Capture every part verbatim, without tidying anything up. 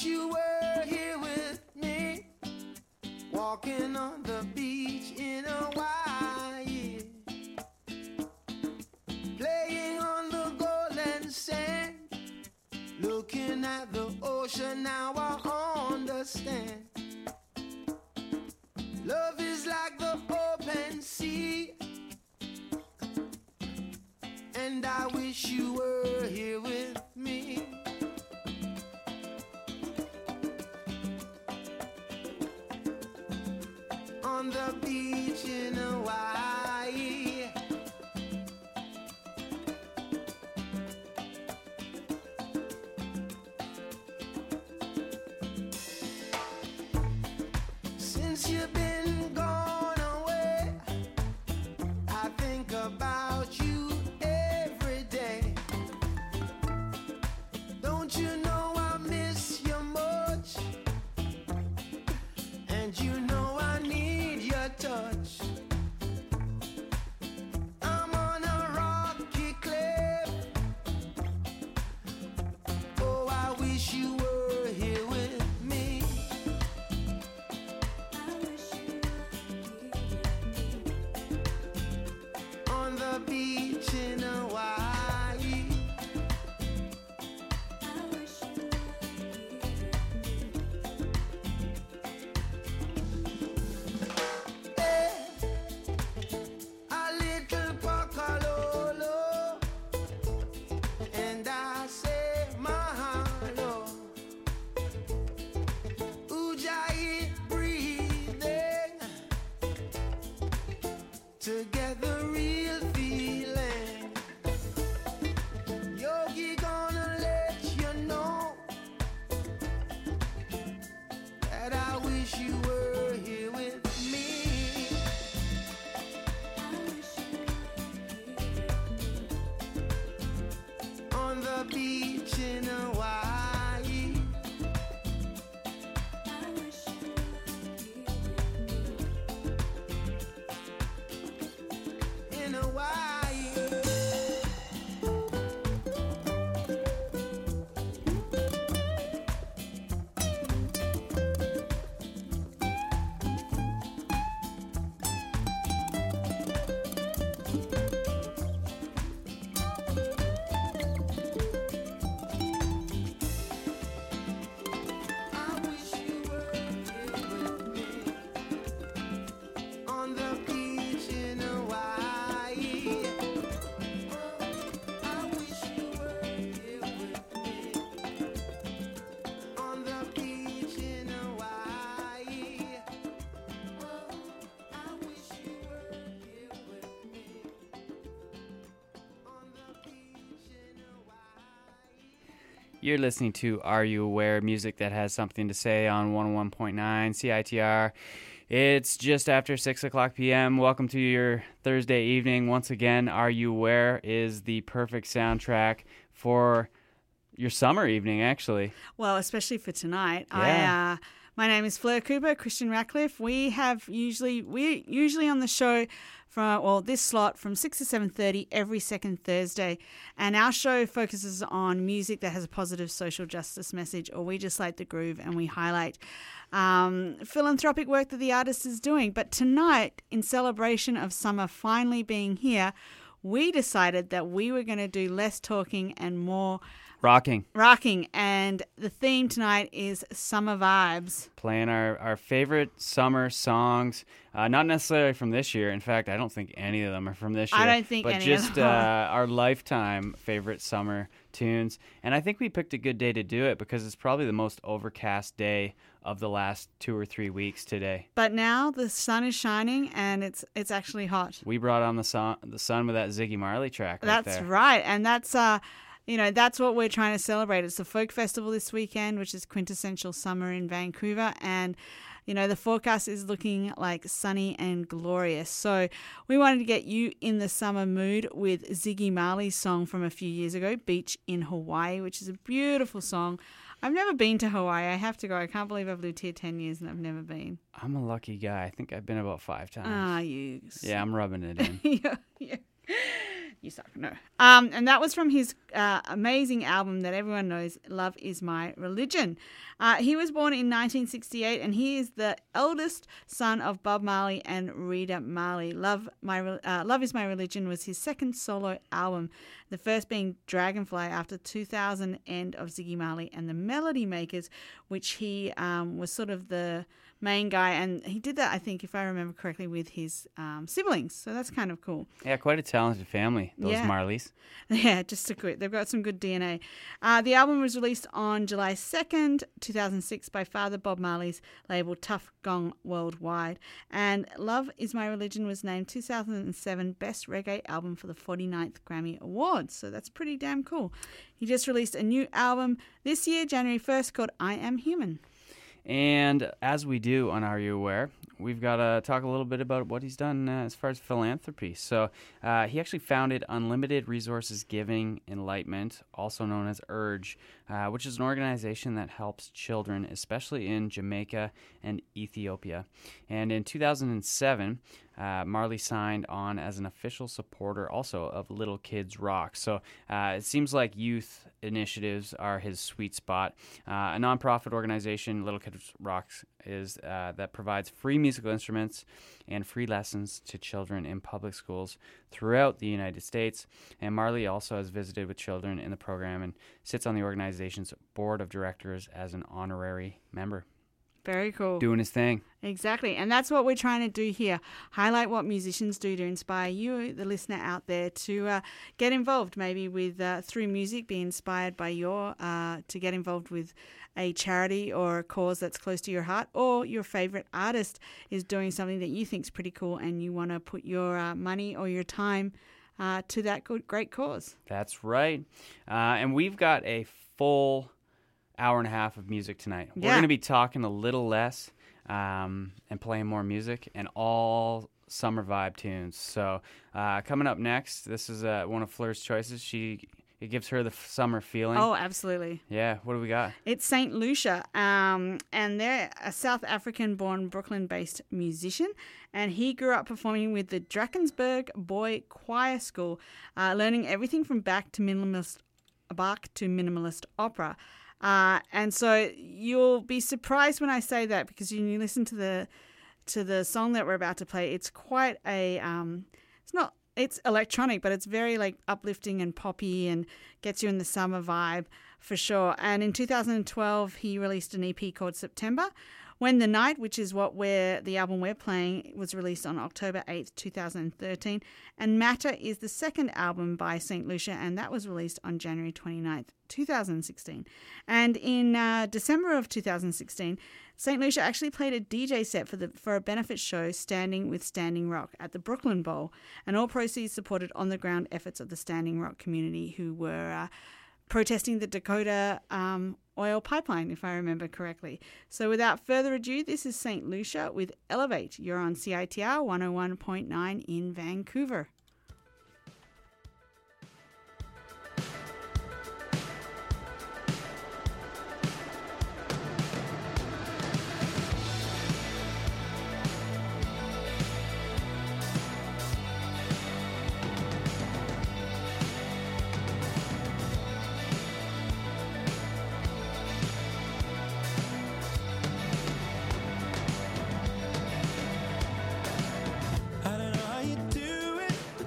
you were here with me, walking on the beach in Hawaii, playing on the golden sand, looking at the ocean. Now I understand. Love is like the open sea, and I wish you were here with me. On the beach in Hawaii, since you've been gone away, I think about you every day. Don't you know I miss you much, and you know I need your touch. I'm on a rocky cliff. Oh, I wish you were here with me. On the beach in Hawaii, eh, a little Pocololo, and I say mahalo. Ujjayi breathing, to get the real feeling. Yogi gonna let you know that I wish you were here with me. On the beach in Hawaii, in Hawaii. I wish you were here with me. On the beach in Hawaii. I wish you were here with me. On the beach in Hawaii. I wish you were here with me. On the beach in Hawaii. You're listening to Are You Aware? Music that has something to say on one oh one point nine C I T R. It's just after six o'clock p.m. Welcome to your Thursday evening. Once again, Are You Aware is the perfect soundtrack for your summer evening, actually. Well, especially for tonight. Yeah. I, uh, my name is Fleur Cooper, Christian Ratcliffe. We have usually, we're usually on the show from, well, this slot from six to seven thirty every second Thursday. And our show focuses on music that has a positive social justice message, or we just like the groove and we highlight um, philanthropic work that the artist is doing. But tonight, in celebration of summer finally being here, we decided that we were going to do less talking and more Rocking. rocking. And the theme tonight is summer vibes. Playing our, our favorite summer songs, uh, not necessarily from this year. In fact, I don't think any of them are from this year. I don't think but any of just them uh, are. our lifetime favorite summer tunes. And I think we picked a good day to do it because it's probably the most overcast day of the last two or three weeks today. But now the sun is shining and it's it's actually hot. We brought on the sun, the sun with that Ziggy Marley track right That's there. right. And that's uh you know, that's what we're trying to celebrate. It's the folk festival this weekend, which is quintessential summer in Vancouver, and you know, the forecast is looking like sunny and glorious. So we wanted to get you in the summer mood with Ziggy Marley's song from a few years ago, Beach in Hawaii, which is a beautiful song. I've never been to Hawaii. I have to go. I can't believe I've lived here ten years and I've never been. I'm a lucky guy. I think I've been about five times. Ah, you. Yeah, I'm rubbing it in. you're, you're, You suck. No. Um, and that was from his uh, amazing album that everyone knows, Love Is My Religion. Uh, he was born in nineteen sixty-eight, and he is the eldest son of Bob Marley and Rita Marley. Love My uh, Love Is My Religion was his second solo album, the first being Dragonfly after two thousand End of Ziggy Marley and the Melody Makers, which he um, was sort of the main guy, and he did that, I think, if I remember correctly, with his um, siblings. So that's kind of cool. Yeah, quite a talented family, those Yeah. Marleys. Yeah, just a quick. They've got some good D N A. Uh, the album was released on July second, two thousand six by Father Bob Marley's label Tough Gong Worldwide. And Love Is My Religion was named two thousand seven Best Reggae Album for the forty-ninth Grammy Awards. So that's pretty damn cool. He just released a new album this year, January first, called I Am Human. And as we do on Are You Aware, we've got to talk a little bit about what he's done uh, as far as philanthropy. So uh, he actually founded Unlimited Resources Giving Enlightenment, also known as URGE, uh, which is an organization that helps children, especially in Jamaica and Ethiopia. And in two thousand seven, uh, Marley signed on as an official supporter also of Little Kids Rock. So uh, it seems like youth initiatives are his sweet spot. Uh, a nonprofit organization, Little Kids Rock, is uh, that provides free musical instruments and free lessons to children in public schools throughout the United States. And Marley also has visited with children in the program and sits on the organization's board of directors as an honorary member. Very cool. Doing his thing. Exactly. And that's what we're trying to do here. Highlight what musicians do to inspire you, the listener out there, to uh, get involved maybe with, uh, through music, be inspired by your, uh, to get involved with a charity or a cause that's close to your heart, or your favorite artist is doing something that you think is pretty cool and you want to put your uh, money or your time uh, to that good, great cause. That's right. Uh, and we've got a full hour and a half of music tonight. We're Yeah. going to be talking a little less um, and playing more music and all summer vibe tunes. So uh, coming up next, this is uh, one of Fleur's choices. She It gives her the f- summer feeling. Oh, absolutely. Yeah, what do we got? It's Saint Lucia, um, and they're a South African-born, Brooklyn-based musician, and he grew up performing with the Drakensberg Boy Choir School, uh, learning everything from Bach to minimalist, Bach to minimalist opera. Uh, and so you'll be surprised when I say that, because when you listen to the to the song that we're about to play, it's quite a um, it's not. It's electronic, but it's very like uplifting and poppy and gets you in the summer vibe for sure. And in two thousand twelve, he released an E P called September. When the Night, which is what we're, the album we're playing, was released on October eighth, two thousand thirteen. And Matter is the second album by Saint Lucia, and that was released on January twenty-ninth, two thousand sixteen. And in uh, December of two thousand sixteen, Saint Lucia actually played a D J set for the for a benefit show, Standing with Standing Rock, at the Brooklyn Bowl, and all proceeds supported on-the-ground efforts of the Standing Rock community, who were uh, protesting the Dakota um, oil pipeline, if I remember correctly. So without further ado, this is Saint Lucia with Elevate. You're on C I T R one oh one point nine in Vancouver. I don't know how you do it.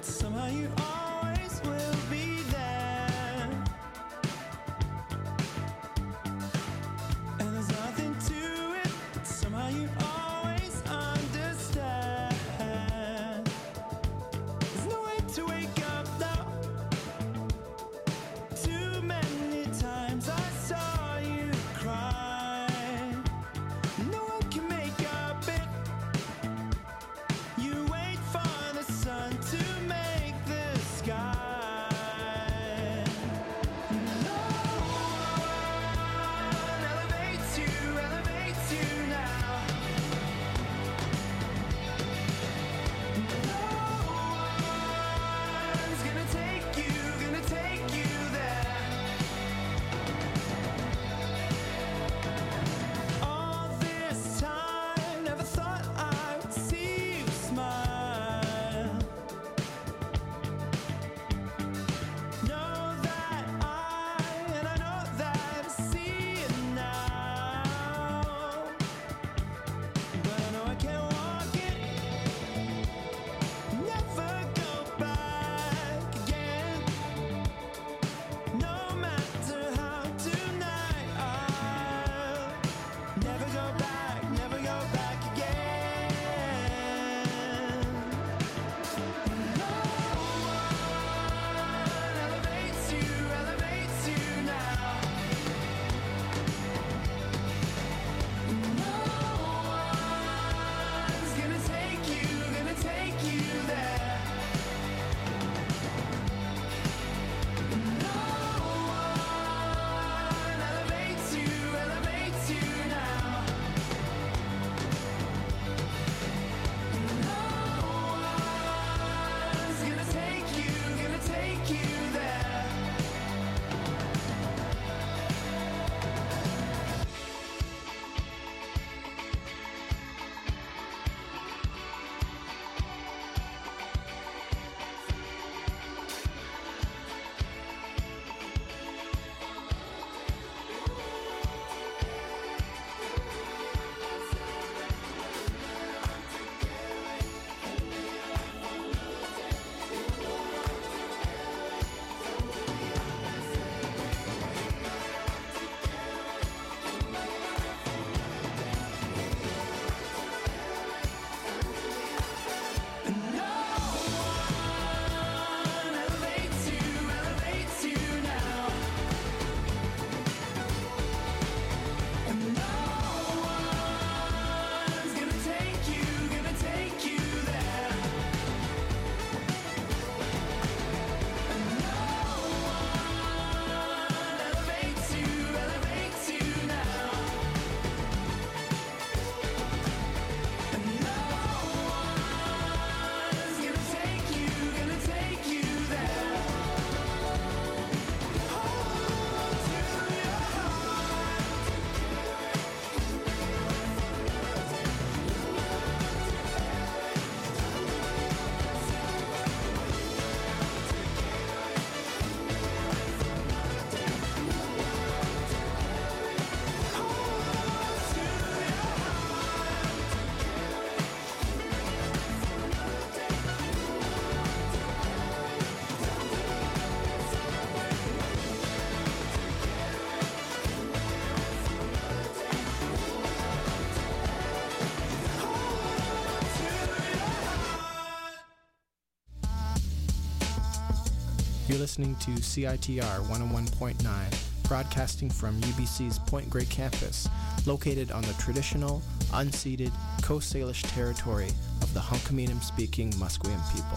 You're listening to C I T R one oh one point nine, broadcasting from U B C's Point Grey campus, located on the traditional, unceded Coast Salish territory of the Hunkaminam-speaking Musqueam people.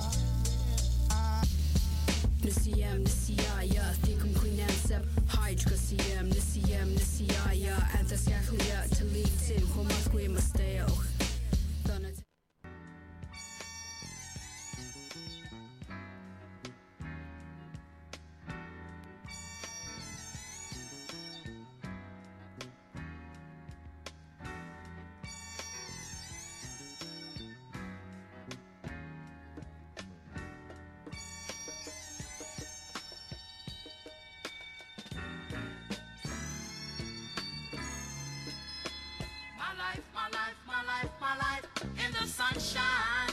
Sunshine.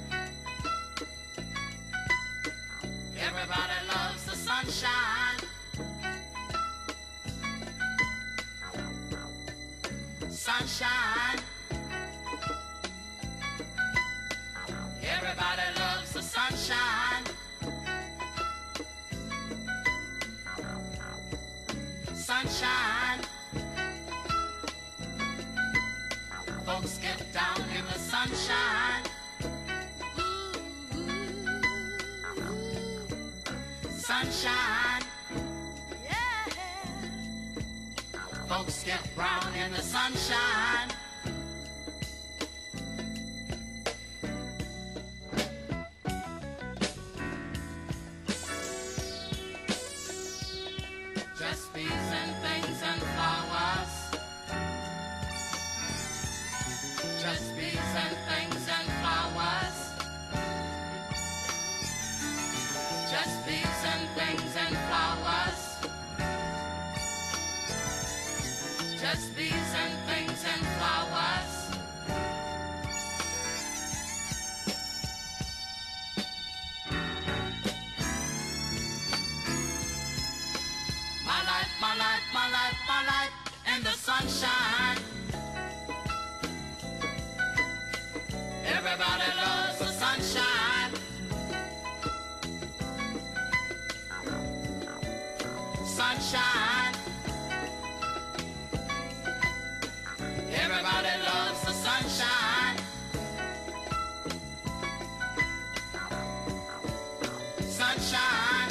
Everybody loves the sunshine. Sunshine. Everybody loves the sunshine. Sunshine. Folks get down in the sunshine. Ooh, ooh, ooh. Sunshine. Yeah. Folks get brown in the sunshine. Just bees and things and flowers. Just bees and things and flowers. Just bees and things and flowers. Just bees and things and flowers. My life, my life, my life, my life in the sunshine. Everybody loves the sunshine. Sunshine. Everybody loves the sunshine. Sunshine.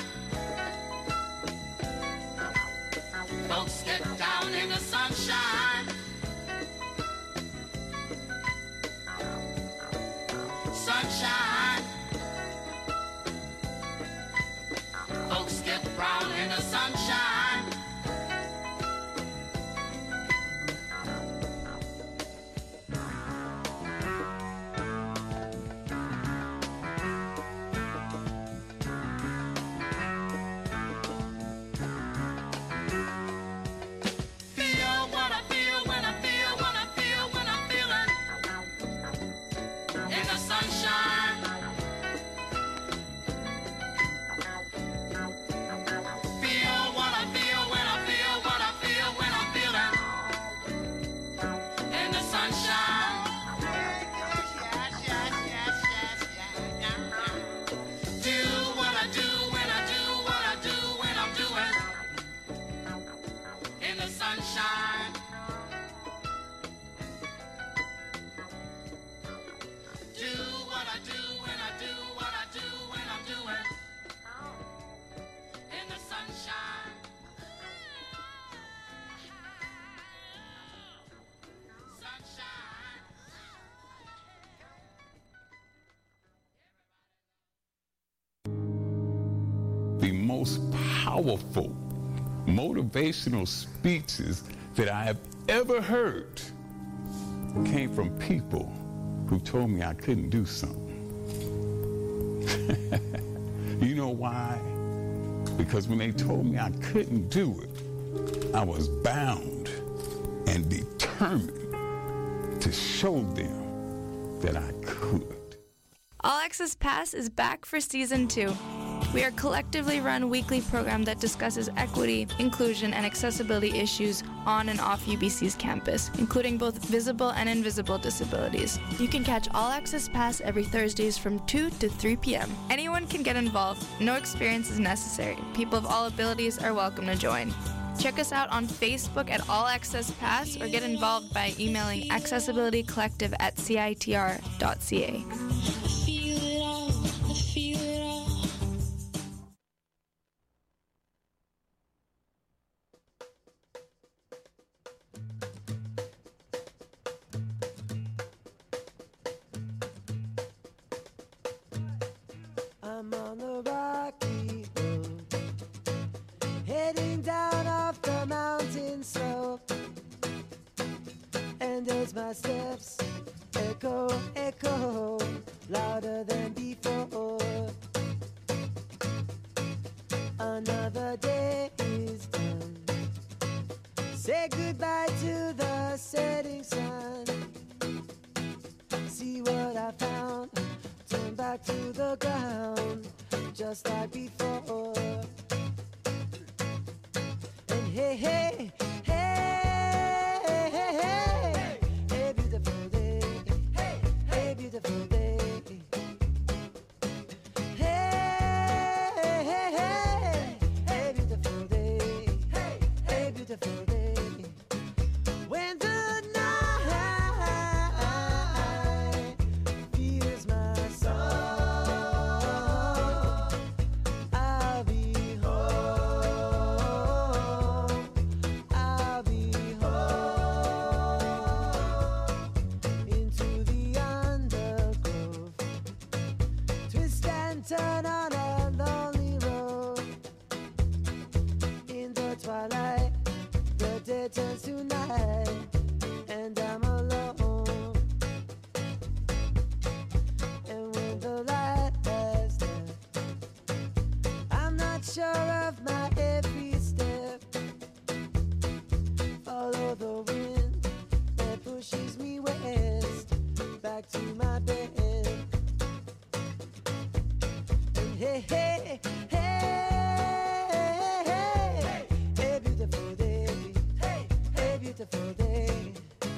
Folks get down in the sunshine. Sunshine. Folks get brown in the sunshine. Feel what I feel when I feel what I feel when I'm feeling in the sunshine. Feel what I feel when I feel what I feel when I'm feeling in the sunshine. Do what I do when I do what I do when I'm doing in the sunshine. Do what I do when I do what I do when I'm doing in the sunshine. Sunshine. The most powerful motivational speeches that I have ever heard came from people who told me I couldn't do something. You know why? Because when they told me I couldn't do it, I was bound and determined to show them that I could. All Access Pass is back for season two. We are a collectively run weekly program that discusses equity, inclusion, and accessibility issues on and off U B C's campus, including both visible and invisible disabilities. You can catch All Access Pass every Thursdays from two to three p.m. Anyone can get involved. No experience is necessary. People of all abilities are welcome to join. Check us out on Facebook at All Access Pass or get involved by emailing accessibilitycollective at C I T R dot C A. I'm on the rocky road, heading down off the mountain slope, and as my steps echo, echo, louder than before, another day is done. Say goodbye to the setting sun. See what I found, turn back to the ground, just like before. And hey, hey, hey, hey, hey, hey, hey, beautiful day, hey, hey, beautiful day. Hey, hey, hey, hey, hey, beautiful day, hey, hey, beautiful day. When the turn on a lonely road. In the twilight, the day turns to night, and I'm alone. And when the light has left, I'm not sure of my every step. Follow the wind that pushes me west, back to my bed. Hey, hey, hey, hey, hey, beautiful day, hey, hey, beautiful day.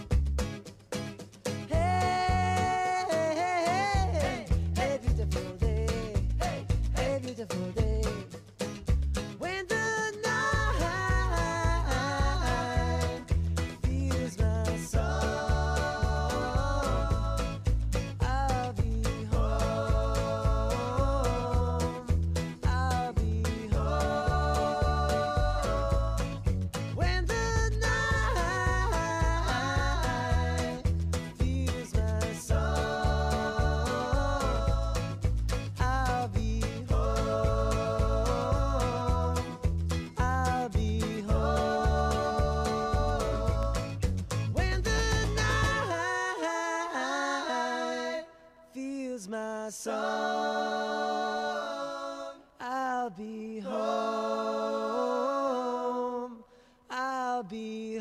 Hey, hey, hey, hey, beautiful day, hey, hey, beautiful day. When the night feels my soul, I'll be home. I'll be home. When the night feels my soul, I'll be home. I'll be home. When the night feels my soul, I'll be home. I'll be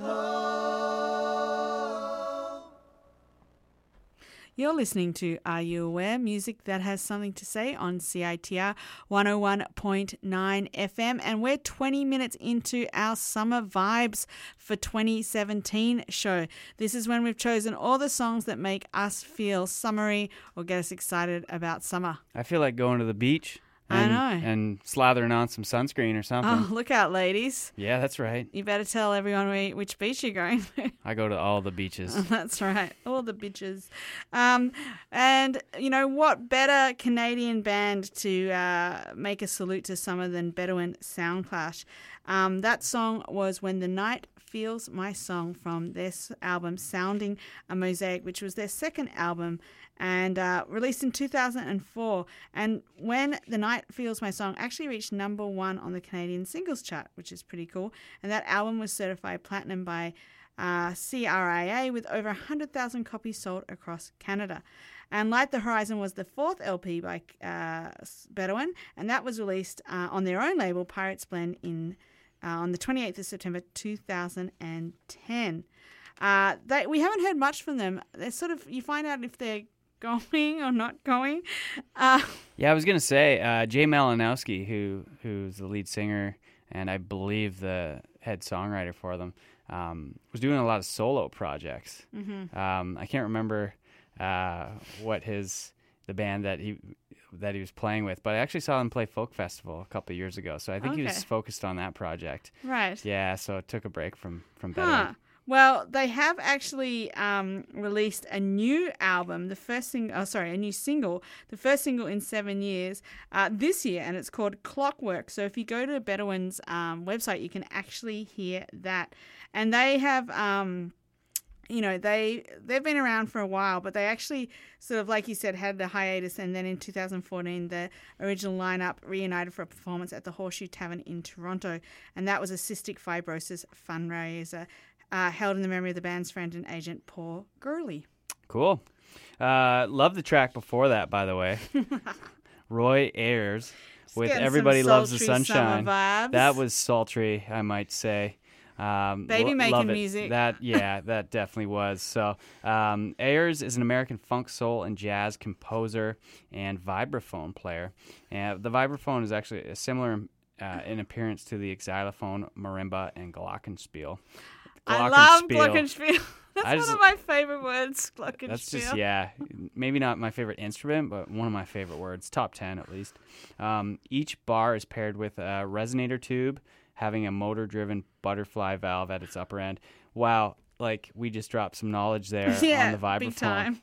home. You're listening to Are You Aware? Music that has something to say on C I T R one oh one point nine F M, and we're twenty minutes into our Summer Vibes for twenty seventeen show. This is when we've chosen all the songs that make us feel summery or get us excited about summer. I feel like going to the beach. I And, know. and slathering on some sunscreen or something. Oh, look out, ladies. Yeah, that's right. You better tell everyone where, which beach you're going to. I go to all the beaches. That's right. All the bitches. Um, and, you know, what better Canadian band to uh, make a salute to summer than Bedouin Soundclash? Um, that song was When the Night Feels My Song from their album Sounding a Mosaic, which was their second album and uh, released in two thousand four. And When the Night Feels My Song actually reached number one on the Canadian singles chart, which is pretty cool. And that album was certified platinum by uh, C R I A with over one hundred thousand copies sold across Canada. And Light the Horizon was the fourth L P by uh, Bedouin, and that was released uh, on their own label, Pirates Blend, in uh, on the twenty-eighth of September two thousand ten. Uh, they, we haven't heard much from them. They're sort of, you find out if they're going or not going. Uh, Yeah, I was gonna say uh, Jay Malinowski, who who's the lead singer and I believe the head songwriter for them, um, was doing a lot of solo projects. mhm. Um, I can't remember uh, what his the band that he that he was playing with, but I actually saw him play Folk Festival a couple of years ago. So I think he was Okay. focused on that project. Right. Yeah, so it took a break from from Better. Huh. Well, they have actually um, released a new album, the first sing- oh, sorry, a new single, the first single in seven years uh, this year, and it's called Clockwork. So if you go to Bedouin's um, website, you can actually hear that. And they have, um, you know, they they've been around for a while, but they actually sort of, like you said, had the hiatus, and then in two thousand fourteen, the original lineup reunited for a performance at the Horseshoe Tavern in Toronto, and that was a cystic fibrosis fundraiser. Uh, held in the memory of the band's friend and agent, Paul Gurley. Cool. Uh, love the track before that, by the way. Roy Ayers with getting some Everybody Loves the sultry summer Sunshine. vibes. That was sultry, I might say. Um, Baby lo- making love it. music. That yeah, that definitely was. So um, Ayers is an American funk, soul, and jazz composer and vibraphone player. And the vibraphone is actually a similar uh, in appearance to the xylophone, marimba, and glockenspiel. I love Glockenspiel. glockenspiel. That's I one just- of my favorite words, glockenspiel. That's just, yeah, maybe not my favorite instrument, but one of my favorite words, top ten at least. Um, each bar is paired with a resonator tube, having a motor-driven butterfly valve at its upper end. Wow, like we just dropped some knowledge there yeah, on the vibraphone. big time.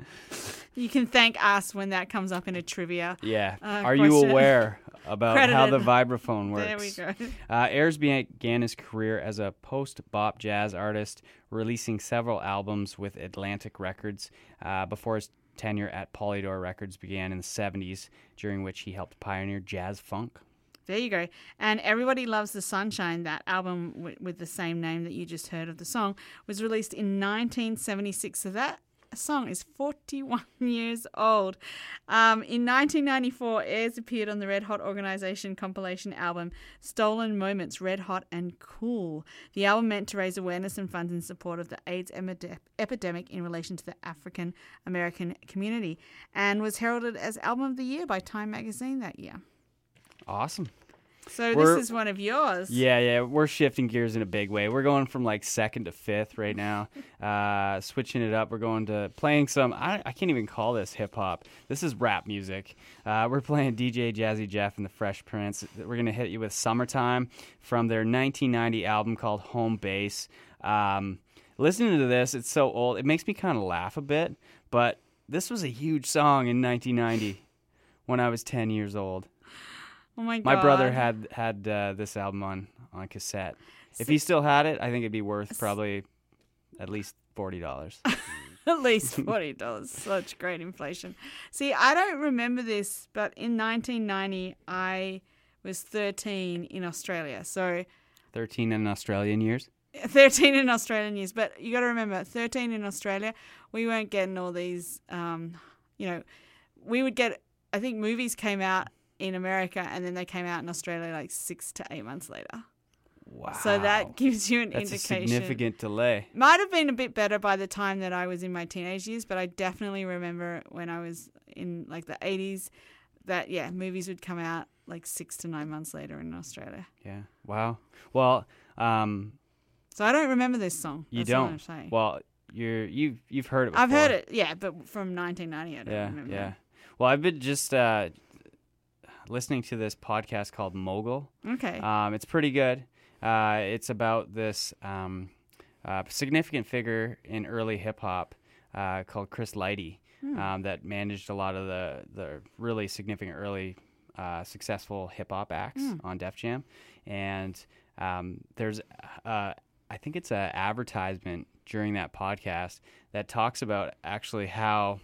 You can thank us when that comes up in a trivia. Yeah. Uh, Are you question. aware about Credited. how the vibraphone works? There we go. Uh, Ayers began his career as a post-bop jazz artist, releasing several albums with Atlantic Records uh, before his tenure at Polydor Records began in the seventies, during which he helped pioneer jazz funk. There you go. And Everybody Loves the Sunshine, that album w- with the same name that you just heard of the song, was released in nineteen seventy-six. So that song is forty-one years old. Um, in nineteen ninety-four, Ayers appeared on the Red Hot Organization compilation album Stolen Moments, Red Hot and Cool. The album meant to raise awareness and funds in support of the AIDS emide- epidemic in relation to the African American community, and was heralded as Album of the Year by Time magazine that year. Awesome. So We're- this is one of yours. Yeah, yeah, we're shifting gears in a big way. We're going from like second to fifth right now, uh, switching it up. We're going to playing some, I, I can't even call this hip hop. This is rap music. Uh, we're playing D J Jazzy Jeff and the Fresh Prince. We're going to hit you with Summertime from their nineteen ninety album called Home Base. Um, listening to this, it's so old. It makes me kind of laugh a bit, but this was a huge song in nineteen ninety when I was ten years old. Oh my god. My brother had had uh, this album on, on cassette. If he still had it, I think it'd be worth probably at least forty dollars. At least forty dollars. Such great inflation. See, I don't remember this, but in nineteen ninety, I was thirteen in Australia. So thirteen in Australian years. thirteen in Australian years. But you got to remember, thirteen in Australia, we weren't getting all these, um, you know, we would get, I think movies came out in America and then they came out in Australia like six to eight months later. Wow. So that gives you an That's indication. a significant delay. Might have been a bit better by the time that I was in my teenage years, but I definitely remember when I was in like the eighties that, yeah, movies would come out like six to nine months later in Australia. Yeah. Wow. Well, um, So I don't remember this song. you That's what I'm don't. saying. Well, you're you've you've heard it before. I've heard it, yeah, but from nineteen ninety, I don't Yeah, remember. yeah. Well, I've been just uh, listening to this podcast called Mogul. Okay. Um, it's pretty good. Uh, it's about this um, uh, significant figure in early hip hop uh, called Chris Lighty um, that managed a lot of the, the really significant early uh, successful hip hop acts on Def Jam. And um, there's, uh, I think it's an advertisement during that podcast that talks about actually how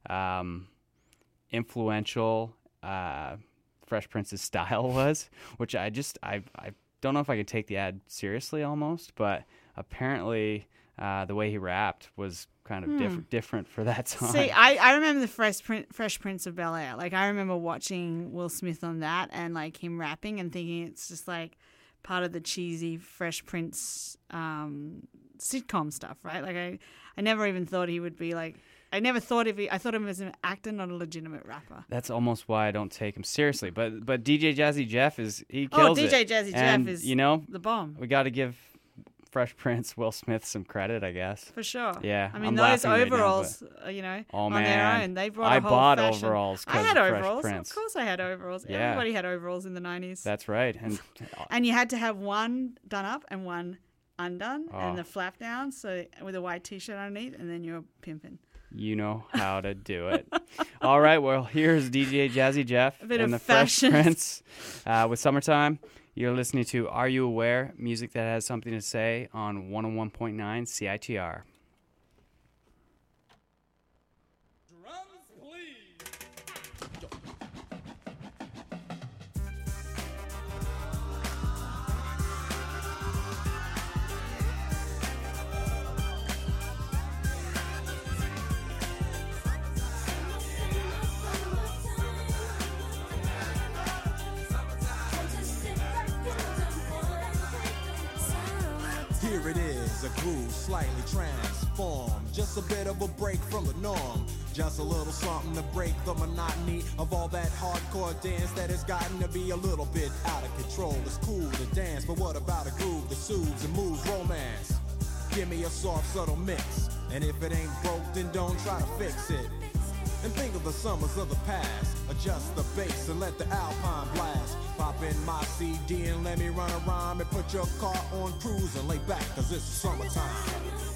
um, influential uh, Fresh Prince's style was, which I just, I, I don't know if I could take the ad seriously almost, but apparently uh, the way he rapped was kind of diff- different for that time. See, I, I remember the Fresh Prince, Fresh Prince of Bel-Air. Like, I remember watching Will Smith on that and, like, him rapping and thinking it's just, like, part of the cheesy Fresh Prince um, sitcom stuff, right? Like I, I never even thought he would be like. I never thought of he. I thought of him as an actor, not a legitimate rapper. That's almost why I don't take him seriously. But but D J Jazzy Jeff is he Oh, kills D J it. Jazzy And, Jeff is you know the bomb we got to give Fresh Prince Will Smith some credit, I guess. for sure. Yeah, I mean I'm those laughing right now, overalls, uh, you know, Oh, on man. their own, they brought a I whole bought fashion. overalls I 'cause had of Fresh overalls. Prince. Of course, I had overalls. Yeah. Everybody had overalls in the nineties. That's right. And And you had to have one done up and one undone, Oh. and the flap down, so with a white T-shirt underneath, and then you're pimping. you know how to do it. All right, well, here's D J Jazzy Jeff A bit and of the Fresh fashion. Prince uh, with Summertime. You're listening to Are You Aware? Music that has something to say on one oh one point nine C I T R. Here it is, a groove slightly transformed. Just a bit of a break from the norm. Just a little something to break the monotony of all that hardcore dance that has gotten to be a little bit out of control. It's cool to dance, but what about a groove that soothes and moves romance? Give me a soft, subtle mix. And if it ain't broke, then don't try to fix it. And think of the summers of the past. Adjust the bass and let the Alpine blast. Pop in my C D and let me run a rhyme and put your car on cruise and lay back, cause it's summertime.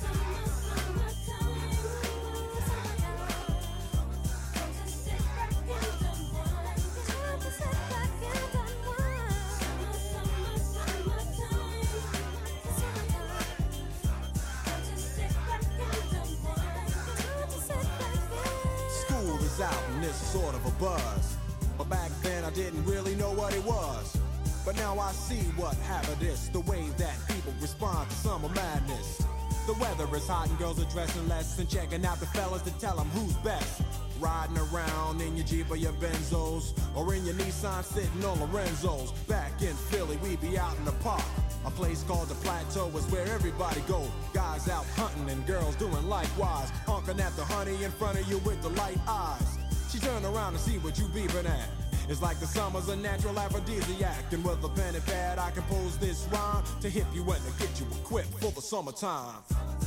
School is out and it's sort of a buzz. But back then I didn't really know what it was. But now I see what happened is the way that people respond to summer madness. The weather is hot and girls are dressing less and checking out the fellas to tell them who's best. Riding around in your Jeep or your Benzos, or in your Nissan sitting on Lorenzo's. Back in Philly, we be out in the park. A place called the Plateau is where everybody go. Guys out hunting and girls doing likewise. Honking at the honey in front of you with the light eyes. She turn around and see what you beeping at. It's like the summer's a natural aphrodisiac. And with a pen and pad I compose this rhyme to hip you and to get you equipped for the summertime.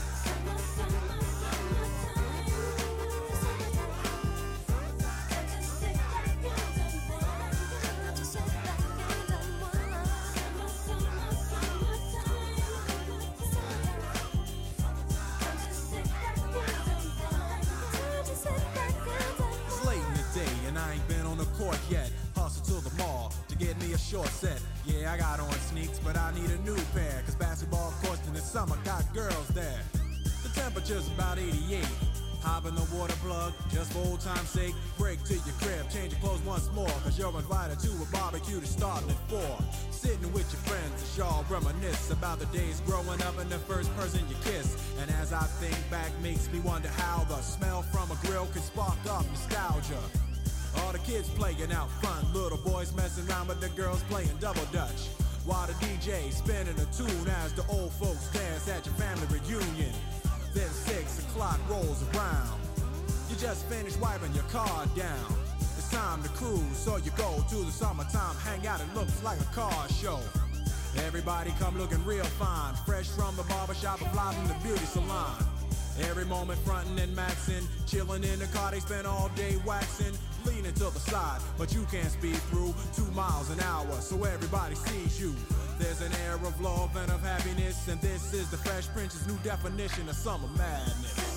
It's late in the day and I ain't been on the court yet. Hustle to the mall to get me a short set. Yeah, I got on sneaks, but I need a new pair. Cause basketball courts in the summer got girls there. The temperature's about eighty-eight. Hop in the water plug, just for old time's sake. Break to your crib, change your clothes once more. Cause you're invited to a barbecue to start at four. Sitting with your friends as y'all reminisce about the days growing up and the first person you kiss. And as I think back, makes me wonder how the smell from a grill can spark up nostalgia. All the kids playing out front, little boys messing around with the girls playing double dutch. While the D J spinning a tune as the old folks dance at your family reunion. Then six o'clock rolls around. You just finished wiping your car down. It's time to cruise, so you go to the summertime hangout. It looks like a car show. Everybody come looking real fine, fresh from the barbershop and fly from the beauty salon. Every moment frontin' and maxin', chillin' in the car, they spend all day waxin', leaning to the side, but you can't speed through two miles an hour, so everybody sees you. There's an air of love and of happiness, and this is the Fresh Prince's new definition of summer madness.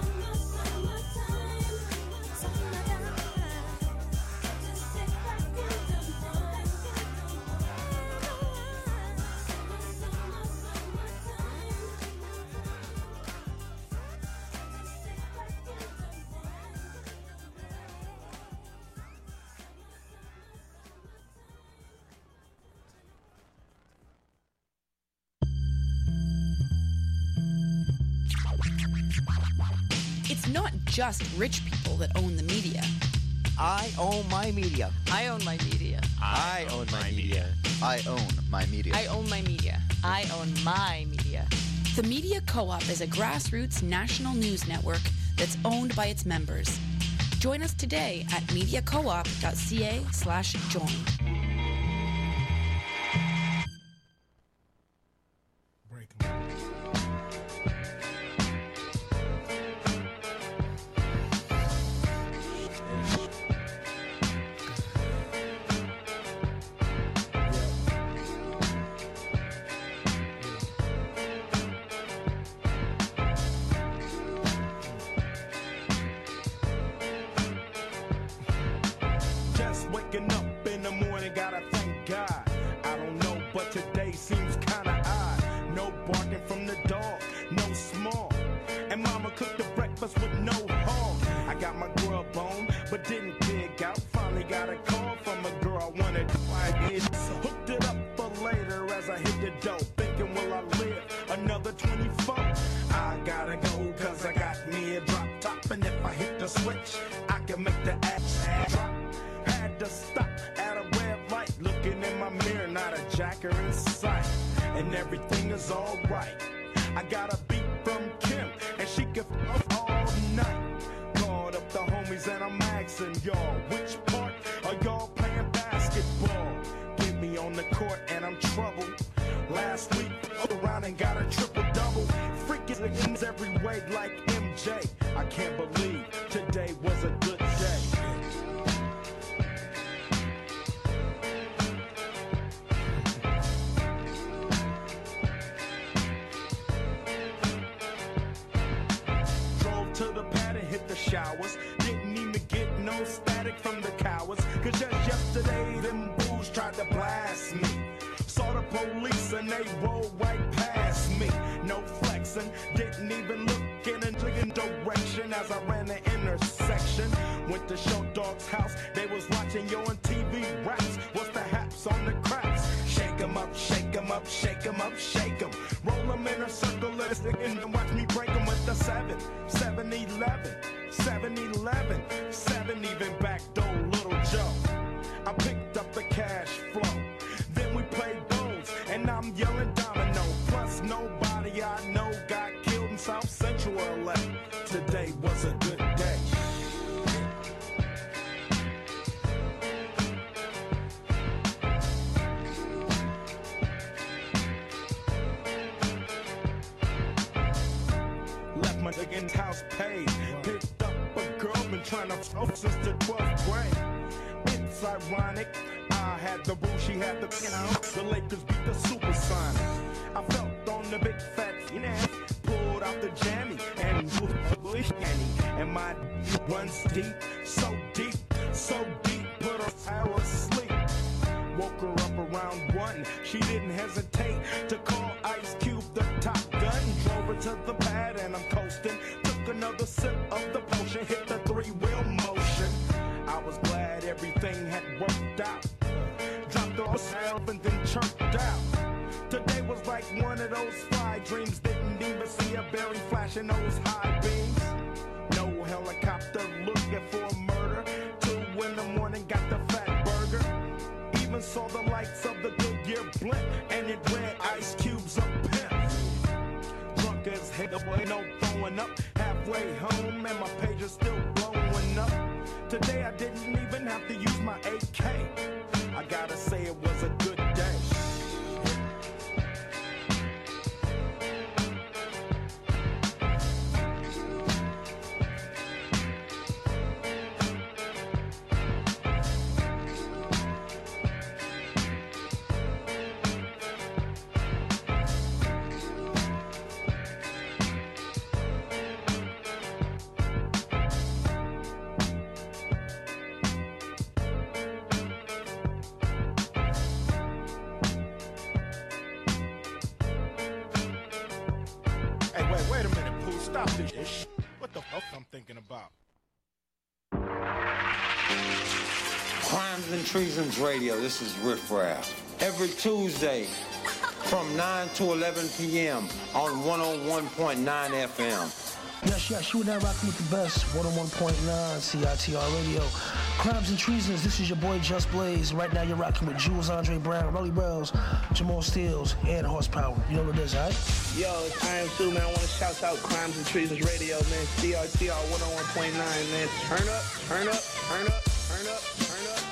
It's not just rich people that own the media. I own my media. I own my media. I own my media. I own my media. I own my media. I own my media. The Media Co-op is a grassroots national news network that's owned by its members. Join us today at mediacoop.ca slash join. Crimes and Treasons Radio, this is Riff Raff. Every Tuesday from nine to eleven p.m. on one oh one point nine F M. Yes, yes, you and I rocking with the best. one oh one point nine C I T R Radio. Crimes and Treasons, this is your boy Just Blaze. Right now you're rocking with Jules Andre Brown, Rolly Bells, Jamal Steels, and Horsepower. You know what it is, alright? Yo, it's I Am Sue, man. I want to shout out Crimes and Treasons Radio, man. C I T R one oh one point nine, man. Turn up, turn up, turn up, turn up, turn up.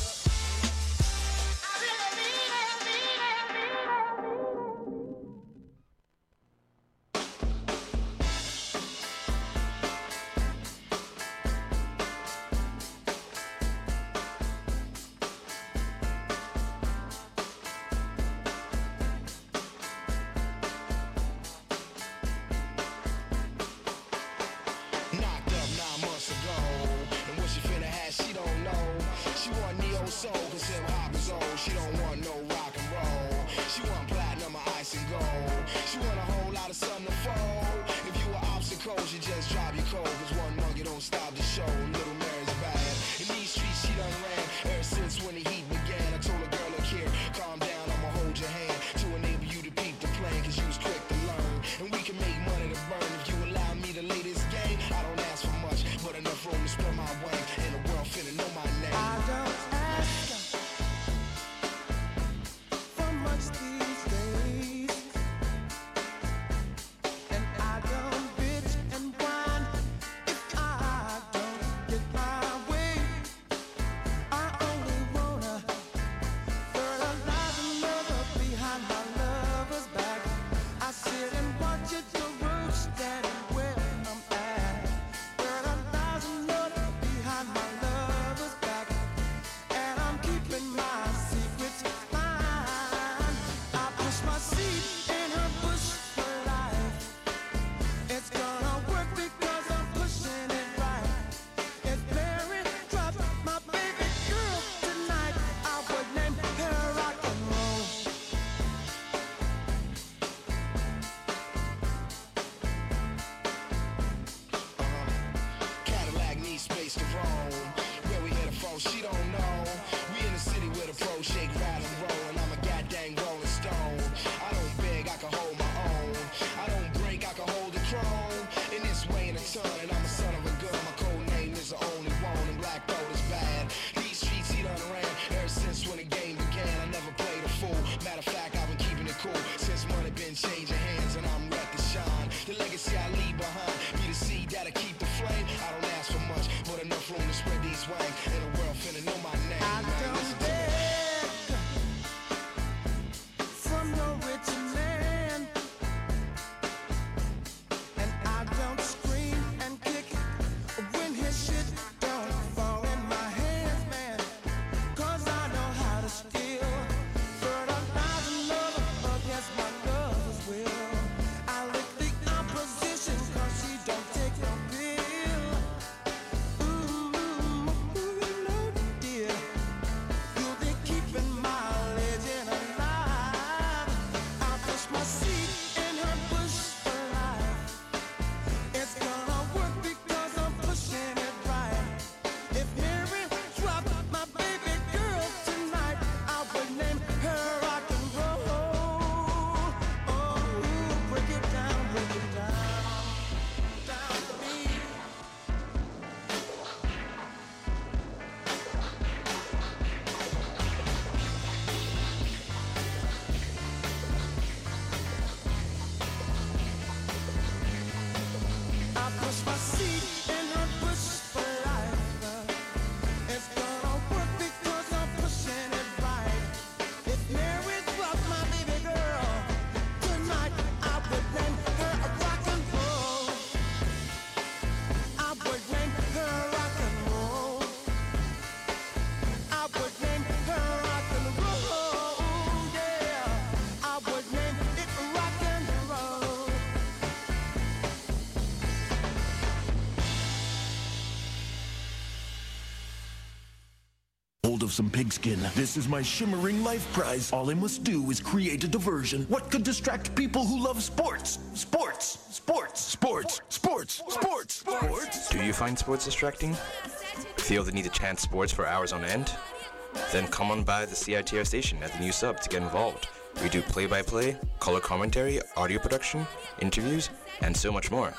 Of some pigskin. This is my shimmering life prize. All I must do is create a diversion. What could distract people who love sports? Sports! Sports! Sports! Sports! Sports! Sports! Do you find sports distracting? Feel the need to chant sports for hours on end? Then come on by the C I T R station at the new sub to get involved. We do play-by-play, color commentary, audio production, interviews, and so much more.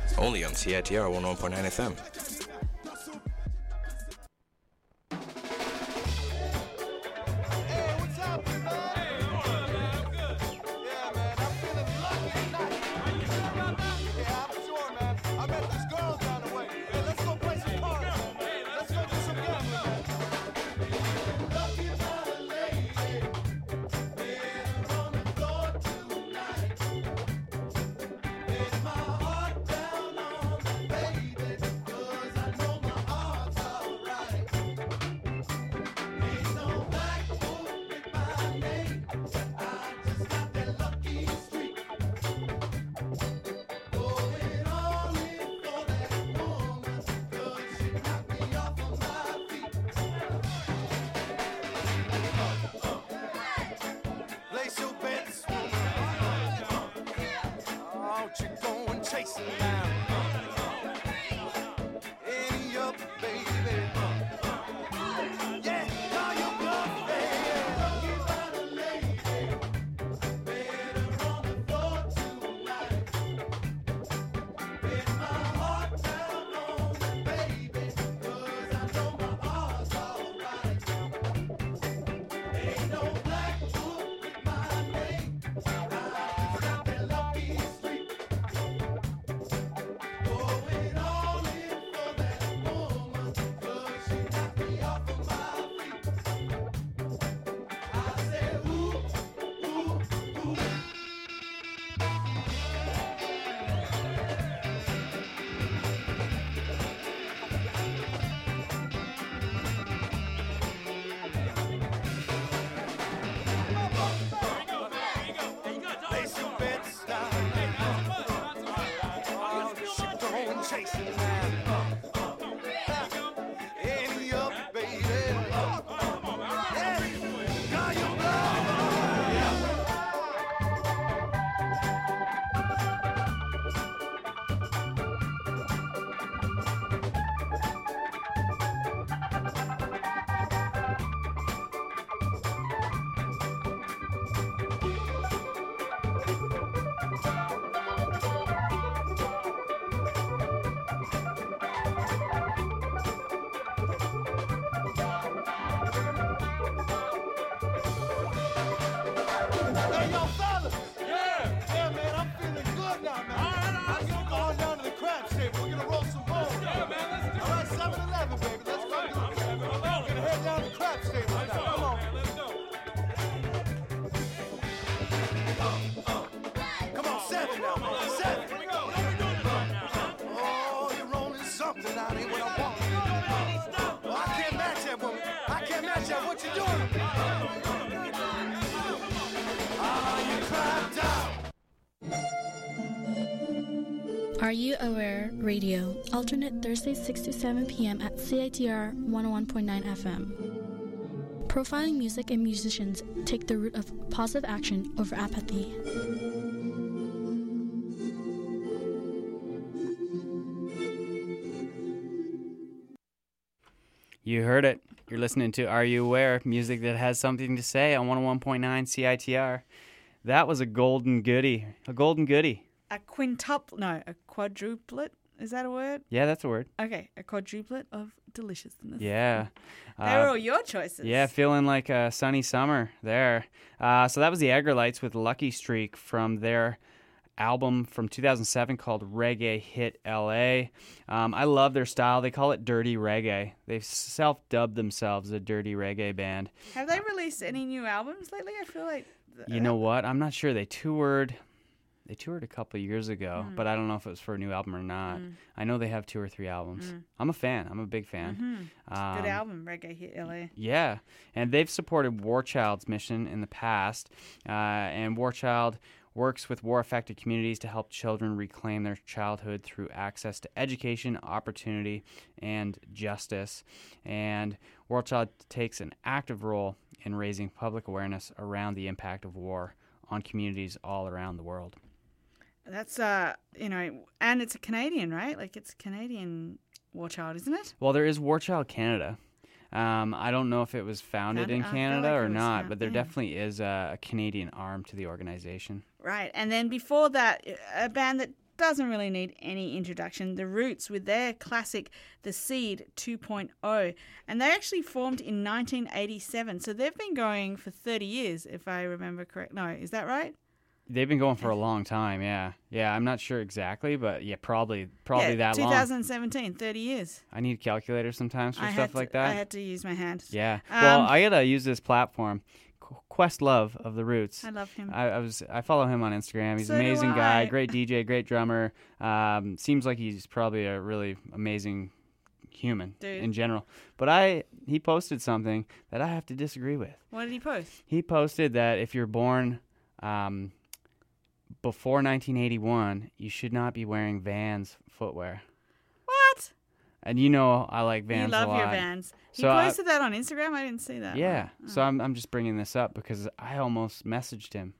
Only on C I T R one oh one point nine F M. Are You Aware Radio, alternate Thursdays six to seven p.m. at C I T R one oh one point nine F M. Profiling music and musicians take the route of positive action over apathy. You heard it. You're listening to Are You Aware? Music that has something to say on one oh one point nine C I T R. That was a golden goodie. A golden goodie. A quintuple, no, a quadruplet. Is that a word? Yeah, that's a word. Okay, a quadruplet of deliciousness. Yeah. They were Uh, all your choices. Yeah, feeling like a sunny summer there. Uh, so that was the Agrolites with Lucky Streak from their album from two thousand seven called Reggae Hit L A. Um, I love their style. They call it dirty reggae. They've self-dubbed themselves a dirty reggae band. Have they released any new albums lately? I feel like... You know what? I'm not sure. They toured... They toured a couple of years ago, Mm. but I don't know if it was for a new album or not. Mm. I know they have two or three albums. Mm. I'm a fan. I'm a big fan. Mhm. Um, Good album, Reggae Hit L A. Yeah, and they've supported War Child's mission in the past, uh, and War Child works with war-affected communities to help children reclaim their childhood through access to education, opportunity, and justice. And War Child takes an active role in raising public awareness around the impact of war on communities all around the world. That's, uh, you know, and it's a Canadian, right? Like, it's a Canadian War Child, isn't it? Well, there is War Child Canada. Um, I don't know if it was founded Founded- in I feel Canada like it or was not, found- but there yeah. definitely is a, a Canadian arm to the organization. Right. And then before that, a band that doesn't really need any introduction. The Roots with their classic The Seed two point oh. And they actually formed in nineteen eighty-seven. So they've been going for thirty years, if I remember correct. No, is that right? They've been going for a long time, yeah. Yeah, I'm not sure exactly, but yeah, probably probably yeah, that long. twenty seventeen, thirty years. I need a calculator sometimes for I stuff had to, like that. I had to use my hand. Yeah. Um, well, I gotta use this platform. Questlove of the Roots. I love him. I, I was I follow him on Instagram. He's So an do amazing I. guy, great D J, great drummer. Um, seems like he's probably a really amazing human Dude. in general. But I he posted something that I have to disagree with. What did he post? He posted that if you're born um, before nineteen eighty-one, you should not be wearing Vans footwear. What? And you know I like Vans you love a lot. your Vans. He So I- posted that on Instagram? I didn't see that. Yeah. Oh. So I'm I'm just bringing this up because I almost messaged him.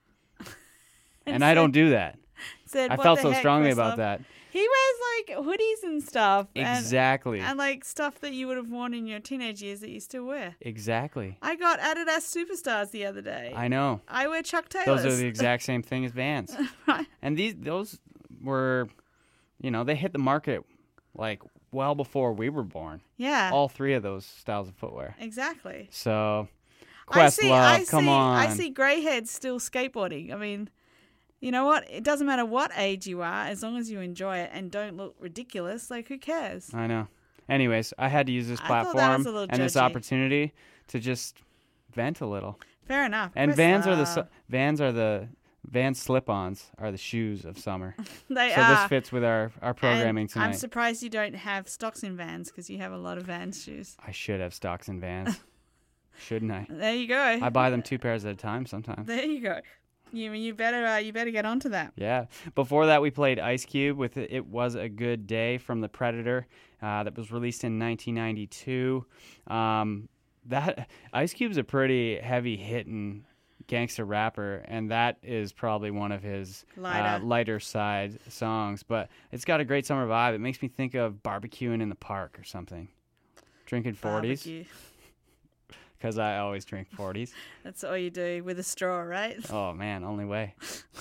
And and I don't do that. Said, I "What felt the so heck, strongly Questlove?" about that. He wears like hoodies and stuff. and- Exactly. And, like stuff that you would have worn in your teenage years that you still wear. Exactly. I got Adidas Superstars the other day. I know. I wear Chuck Taylors. Those are the exact same thing as Vans. Right. And these those were, you know, they hit the market like well before we were born. Yeah. All three of those styles of footwear. Exactly. So, I see, Questlove, I come see, on. I see greyheads still skateboarding. I mean, you know what? It doesn't matter what age you are, as long as you enjoy it and don't look ridiculous. Like, who cares? I know. Anyways, I had to use this I thought that was platform a little and this judgy. opportunity to just vent a little. Fair enough. And Chris, Vans are the uh, su- Vans are the Vans slip-ons are the shoes of summer. They so are. this fits with our, our programming and tonight. I'm surprised you don't have stocks in Vans because you have a lot of Vans shoes. I should have stocks in Vans. Shouldn't I? There you go. I buy them two pairs at a time sometimes. There you go. You you better uh, you better get onto that. Yeah. Before that, we played Ice Cube with It Was a Good Day from The Predator. Uh, that was released in nineteen ninety-two. Um, that Ice Cube's a pretty heavy-hitting gangster rapper, and that is probably one of his Lighter. Uh, lighter side songs. But it's got a great summer vibe. It makes me think of barbecuing in the park or something. Drinking forties. Barbecue. Because I always drink forties. That's all you do with a straw, right? Oh, man, only way.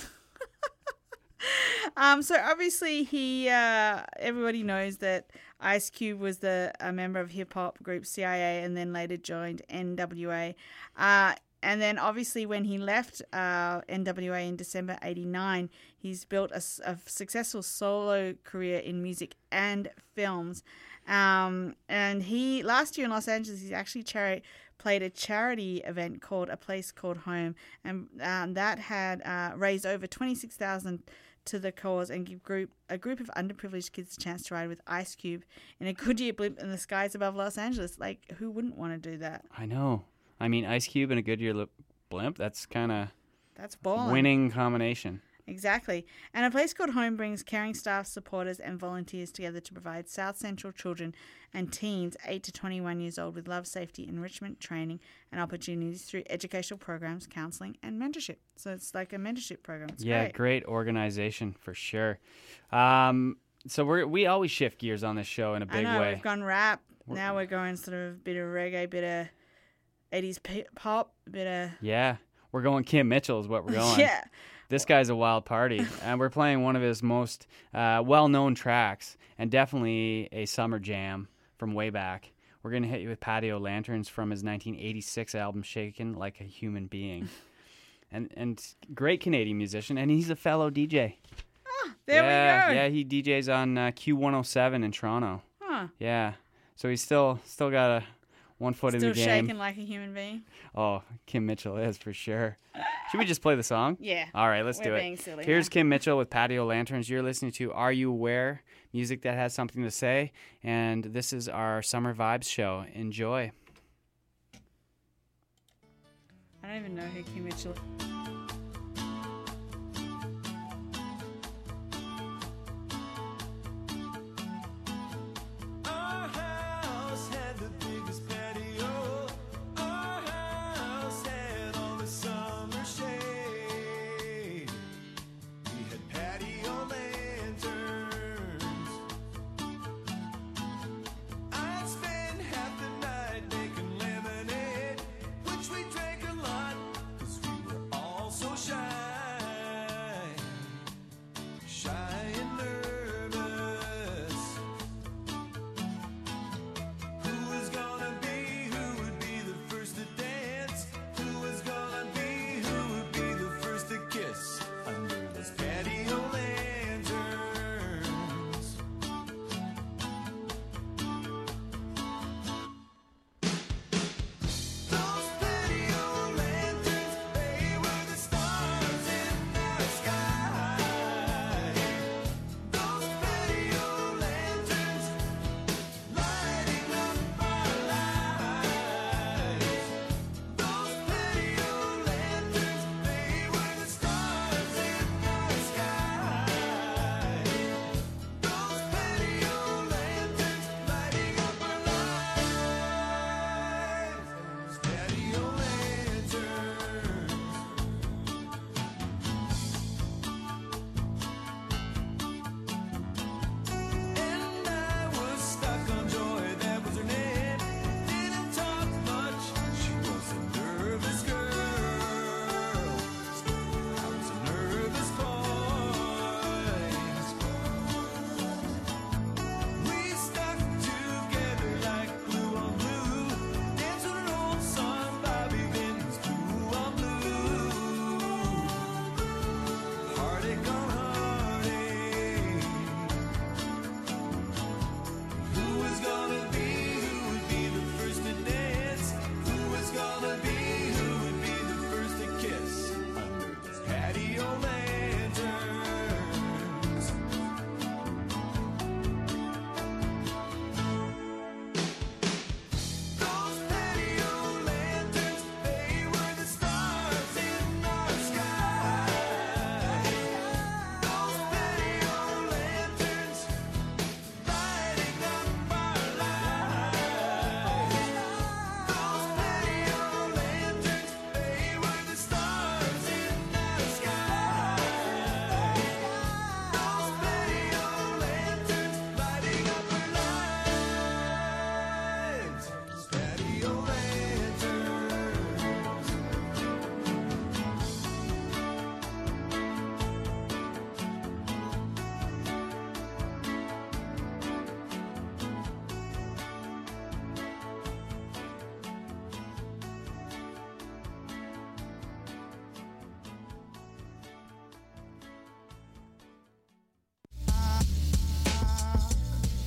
Um, so obviously he, uh, everybody knows that Ice Cube was the a member of hip hop group C I A and then later joined N W A. Uh, and then obviously when he left uh, N W A in December eighty-nine, he's built a, s- a successful solo career in music and films. Um, and he last year in Los Angeles, he actually chari- played a charity event called A Place Called Home, and um, that had uh, raised over twenty-six thousand to the cause and give group a group of underprivileged kids a chance to ride with Ice Cube in a Goodyear blimp in the skies above Los Angeles. Like, who wouldn't want to do that? I know. I mean, Ice Cube and a Goodyear lip- blimp, that's kind of That's ballin'. winning combination. Exactly. And A Place Called Home brings caring staff, supporters, and volunteers together to provide South Central children and teens eight to twenty-one years old with love, safety, enrichment, training, and opportunities through educational programs, counseling, and mentorship. So it's like a mentorship program. It's yeah, great. great organization for sure. Um, so we we always shift gears on this show in a I big know, way. we've gone rap. We're- Now we're going sort of a bit of reggae, bit of eighties p- pop, bit of... Yeah, we're going Kim Mitchell is what we're going. Yeah. This guy's a wild party, and we're playing one of his most uh, well-known tracks, and definitely a summer jam from way back. We're going to hit you with Patio Lanterns from his nineteen eighty-six album, Shaken Like a Human Being. And and great Canadian musician, and he's a fellow D J. There yeah, we go. Yeah, he D Js on uh, Q one oh seven in Toronto. Huh. Yeah, so he's still still got a one foot Still in the game. shaking like a human being. Oh, Kim Mitchell is for sure. Should we just play the song? Yeah. All right, let's We're do it. being silly Here's now. Kim Mitchell with Patio Lanterns. You're listening to Are You Aware? Music that has something to say. And this is our Summer Vibes show. Enjoy. I don't even know who Kim Mitchell is. Our house had the biggest patio. Our house had all the summer shade. We had patio lanterns. I'd spend half the night making lemonade, which we drank a lot, 'cause we were all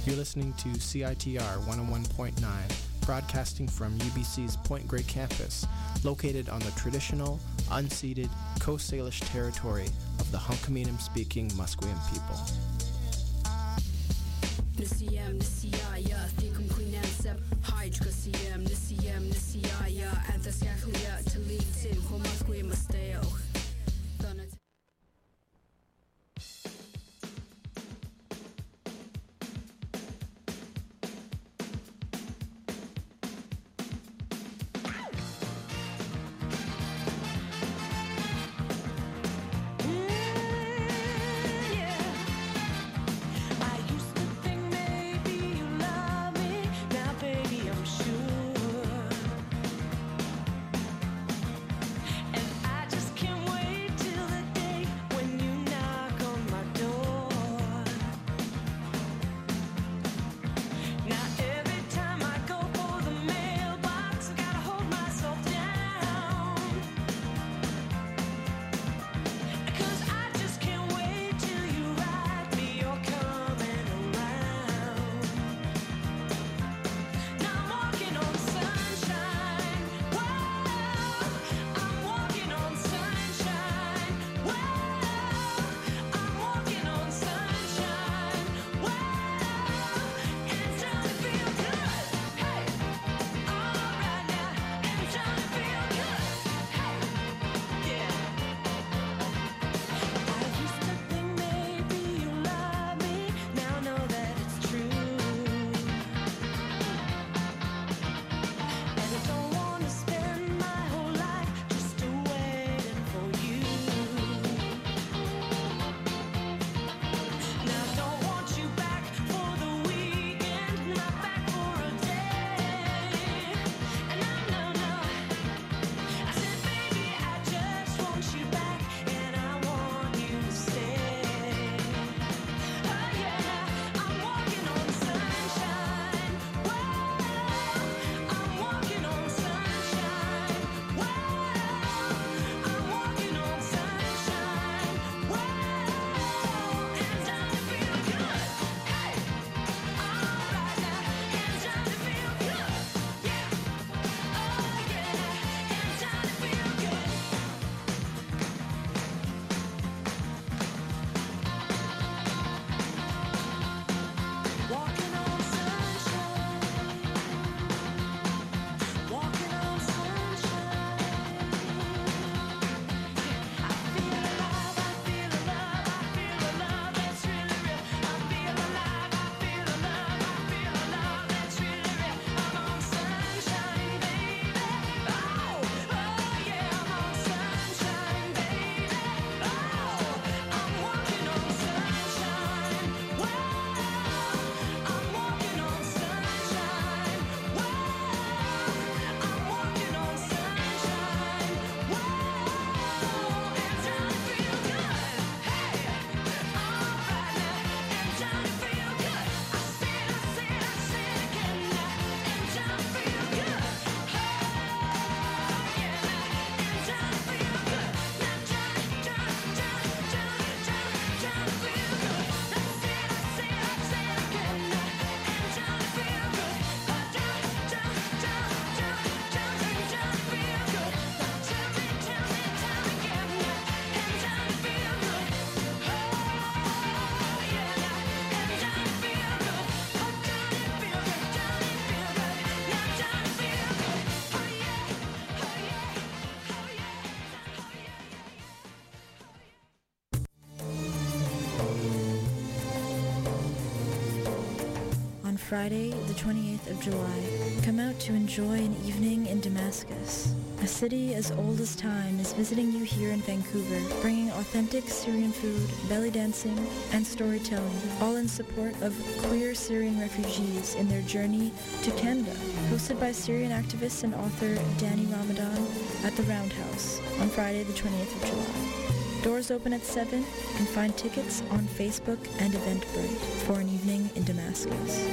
You're listening to C I T R one oh one point nine, broadcasting from U B C's Point Grey campus, located on the traditional, unceded Coast Salish territory of the Hunkaminam-speaking Musqueam people. Nisiyam nisiyaya thikum queenansep hydra siyam nisiyam nisiyaya anthasyakhlia talitin homasque masteo. Friday, the twenty-eighth of July. Come out to enjoy an evening in Damascus. A city as old as time is visiting you here in Vancouver, bringing authentic Syrian food, belly dancing, and storytelling, all in support of queer Syrian refugees in their journey to Canada. Hosted by Syrian activist and author Danny Ramadan at the Roundhouse on Friday, the twenty-eighth of July. Doors open at seven. You can find tickets on Facebook and Eventbrite for an evening in Damascus.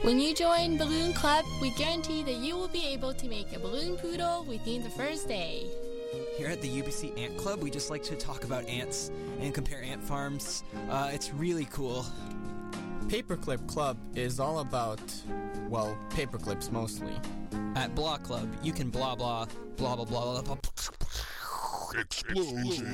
When you join Balloon Club, we guarantee that you will be able to make a balloon poodle within the first day. Here at the U B C Ant Club, we just like to talk about ants and compare ant farms. Uh, it's really cool. Paperclip Club is all about, well, paperclips mostly. At Blah Club, you can blah blah, blah blah blah blah blah. Explosion.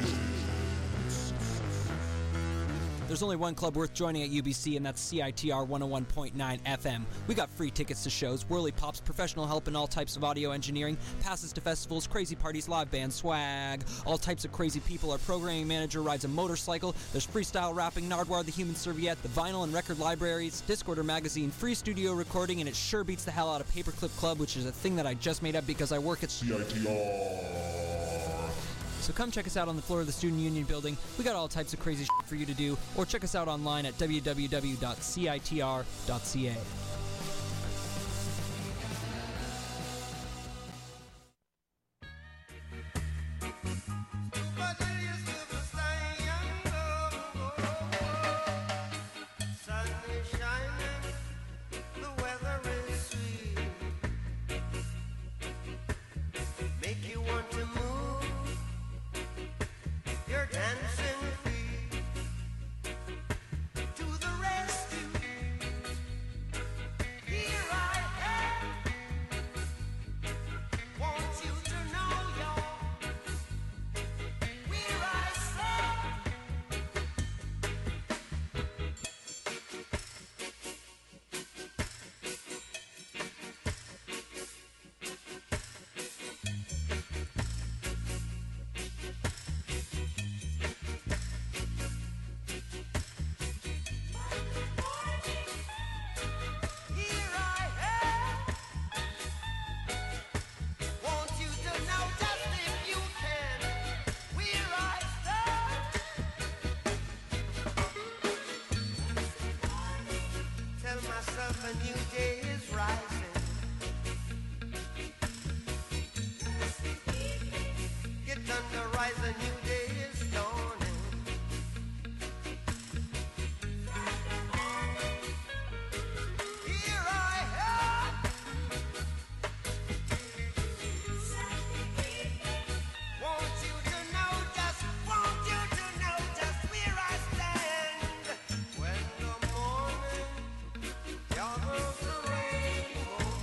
There's only one club worth joining at U B C, and that's C I T R one oh one point nine F M. We got free tickets to shows, whirly pops, professional help in all types of audio engineering, passes to festivals, crazy parties, live band swag, all types of crazy people. Our programming manager rides a motorcycle. There's freestyle rapping, Nardwar the Human Serviette, the vinyl and record libraries, Discorder magazine, free studio recording, and it sure beats the hell out of Paperclip Club, which is a thing that I just made up because I work at C I T R. So come check us out on the floor of the Student Union building. We got all types of crazy shit for you to do, or check us out online at w w w dot c i t r dot c a. A new day is rising. Get under, rise, a new day is dawning. Here I am. Want you to know, just want you to know just where I stand. When the morning gathers the rainbow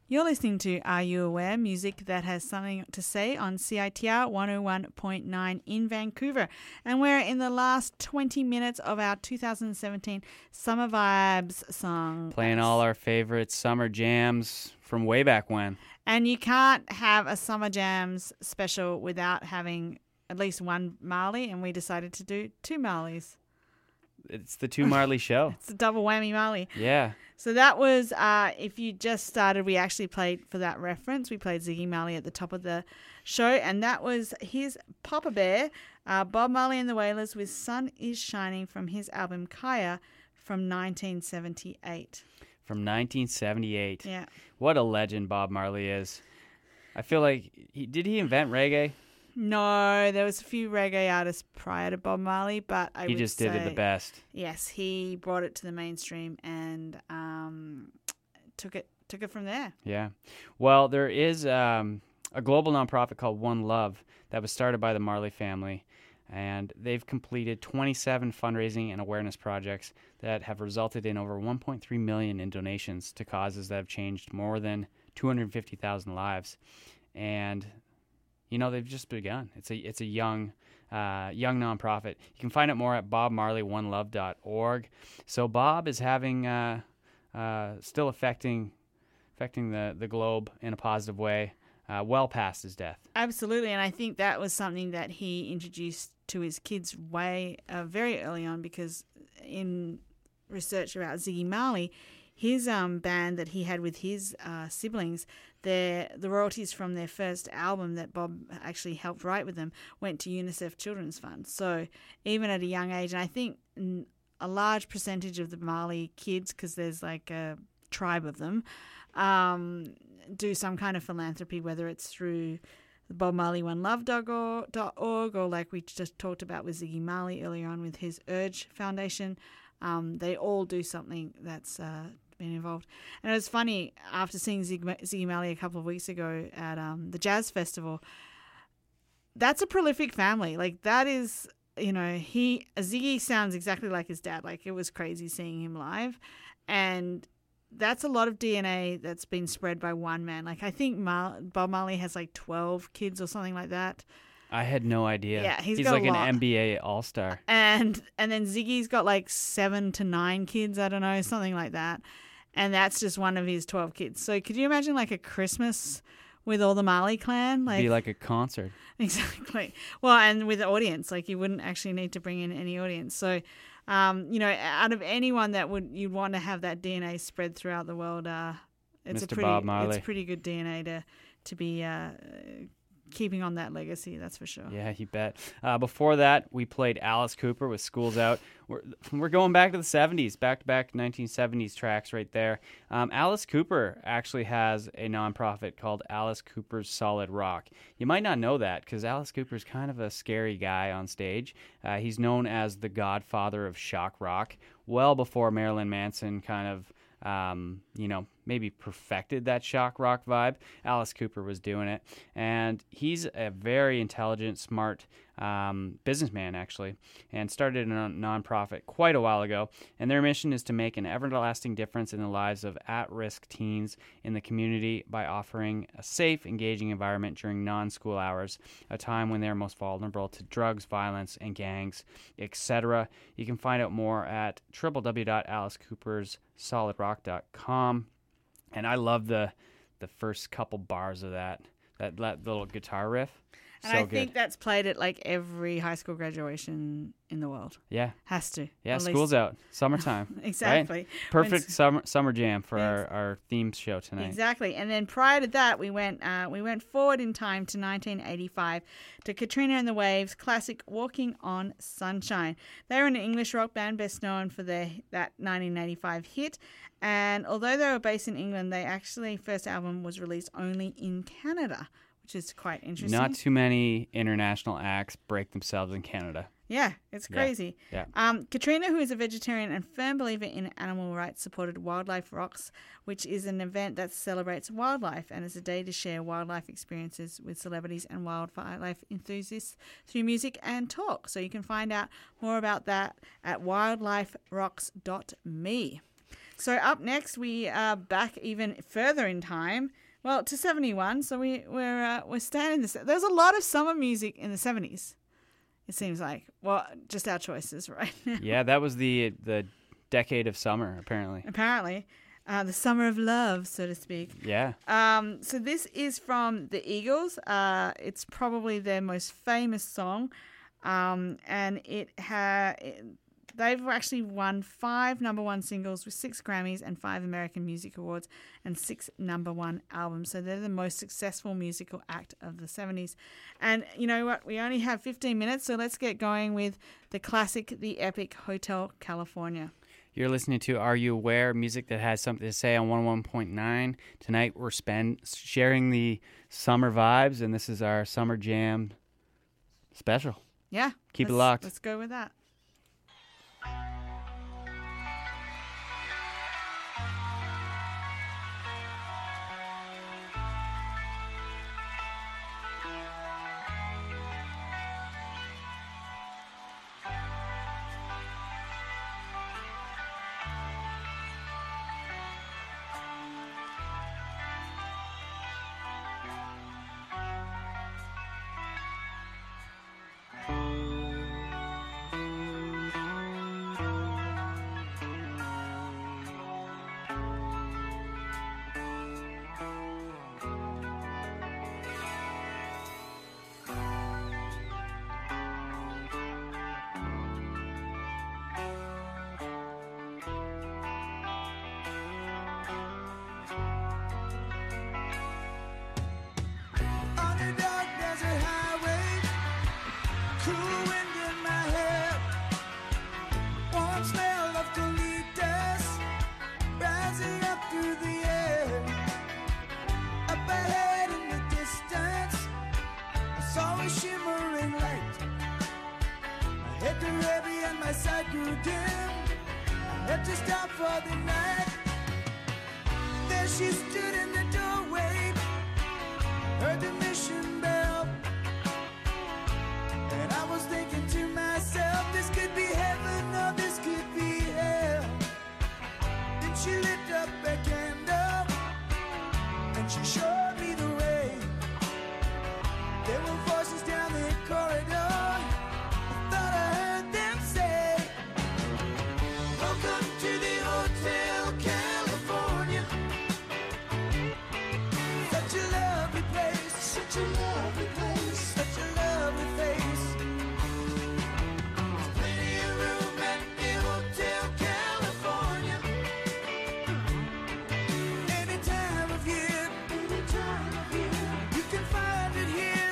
You're listening to Are You Aware? Music that has something to say on C I T R one oh one point nine in Vancouver. And we're in the last twenty minutes of our two thousand seventeen Summer Vibes song. Playing all our favorite summer jams from way back when. And you can't have a Summer Jams special without having at least one Marley, and we decided to do two Marleys. It's the Two Marley show. It's a double whammy Marley. Yeah. So that was, uh, if you just started, we actually played, for that reference, we played Ziggy Marley at the top of the show, and that was his Papa Bear, uh, Bob Marley and the Wailers with Sun is Shining from his album Kaya from nineteen seventy-eight. From nineteen seventy-eight. Yeah. What a legend Bob Marley is. I feel like, he, did he invent reggae? No, there was a few reggae artists prior to Bob Marley, but I He would just did it say- the best. Yes, he brought it to the mainstream and um, took it took it from there. Yeah. Well, there is um, a global nonprofit called One Love that was started by the Marley family, and they've completed twenty-seven fundraising and awareness projects that have resulted in over one point three million dollars in donations to causes that have changed more than two hundred fifty thousand lives. And you know, they've just begun. It's a it's a young uh, young nonprofit. You can find out more at bob marley one love dot org. So Bob is having uh, uh, still affecting affecting the, the globe in a positive way, uh, well past his death. Absolutely, and I think that was something that he introduced to his kids way uh, very early on, because in research about Ziggy Marley, his um, band that he had with his uh, siblings, their the royalties from their first album that Bob actually helped write with them went to UNICEF Children's Fund. So even at a young age, and I think mm, a large percentage of the Marley kids, because there's like a tribe of them, um, do some kind of philanthropy, whether it's through the Bob Marley One Love dot org or like we just talked about with Ziggy Marley earlier on with his Urge Foundation. Um, they all do something that's uh, been involved. And it was funny, after seeing Zig, Ziggy Marley a couple of weeks ago at um, the Jazz Festival, that's a prolific family. Like, that is, you know, he, Ziggy sounds exactly like his dad. Like, it was crazy seeing him live. And that's a lot of D N A that's been spread by one man. Like, I think Mar- Bob Marley has like twelve kids or something like that. I had no idea. Yeah, he's he's got a like an lot. N B A all-star. And and then Ziggy's got like seven to nine kids, I don't know, something like that. And that's just one of his twelve kids. So could you imagine like a Christmas with all the Marley clan? Like, Be like a concert. Exactly. Well, and with the audience, like you wouldn't actually need to bring in any audience. So, um, you know, out of anyone that would you'd want to have that D N A spread throughout the world, uh, it's Mister a pretty Bob Marley. it's pretty good D N A to to be uh, keeping on that legacy. That's for sure. Yeah, you bet. Uh, before that, we played Alice Cooper with School's Out. We're, we're going back to the seventies, back-to-back nineteen seventies tracks right there. Um, Alice Cooper actually has a nonprofit called Alice Cooper's Solid Rock. You might not know that because Alice Cooper's kind of a scary guy on stage. Uh, he's known as the godfather of shock rock, well before Marilyn Manson kind of Um, you know, maybe perfected that shock rock vibe. Alice Cooper was doing it, and he's a very intelligent, smart um, businessman, actually, and started a non- nonprofit quite a while ago, and their mission is to make an everlasting difference in the lives of at-risk teens in the community by offering a safe, engaging environment during non-school hours, a time when they're most vulnerable to drugs, violence, and gangs, et cetera. You can find out more at w w w dot alice coopers solid rock dot com. And I love the the first couple bars of that that, that little guitar riff. And so I good. think that's played at like every high school graduation in the world. Yeah. Has to. Yeah, At school's least. out. Summertime. Exactly. Right? Perfect When- summer summer jam for our, Yes. our theme show tonight. Exactly. And then prior to that, we went uh, we went forward in time to nineteen eighty-five to Katrina and the Waves' classic Walking on Sunshine. They were an English rock band best known for their that nineteen eighty-five hit. And although they were based in England, they actually first album was released only in Canada, which is quite interesting. Not too many international acts break themselves in Canada. Yeah, it's Yeah, crazy. yeah. Um, Katrina, who is a vegetarian and firm believer in animal rights, supported Wildlife Rocks, which is an event that celebrates wildlife and is a day to share wildlife experiences with celebrities and wildlife enthusiasts through music and talk. So you can find out more about that at wildlife rocks dot me. So up next, we are back even further in time. Well, to seventy-one. So we we're uh, we're staying in this. There's a lot of summer music in the seventies. It seems like. Well, just our choices right now. Yeah, that was the the decade of summer, apparently. Apparently. Uh, the summer of love, so to speak. Yeah. Um, so this is from the Eagles. Uh, it's probably their most famous song. Um, and it ha- it, they've actually won five number one singles with six Grammys and five American Music Awards and six number one albums. So they're the most successful musical act of the seventies. And you know what? We only have fifteen minutes, so let's get going with the classic, the epic Hotel California. You're listening to Are You Aware? Music that has something to say on one oh one point nine. Tonight we're spend, sharing the summer vibes, and this is our Summer Jam special. Yeah. Keep it let's- locked. Let's go with that. On a dark desert highway, cool wind in my hair, warm smell of colitas rising up through the air. Up ahead in the distance, I saw a shimmering light. My head grew heavy and my sight grew dim. I had to stop for the night. There she stood in the doorway, heard the mission bell, and I was thinking to myself, this could be heaven or this could be hell. Then she lit up a candle, and she showed me the way. There were voices down the corridor, I thought I heard them say, welcome to the Hotel California. Such a lovely place, such a lovely place, such a lovely face. There's plenty of room at the Hotel California. Any time of year, any time of year, you can find it here.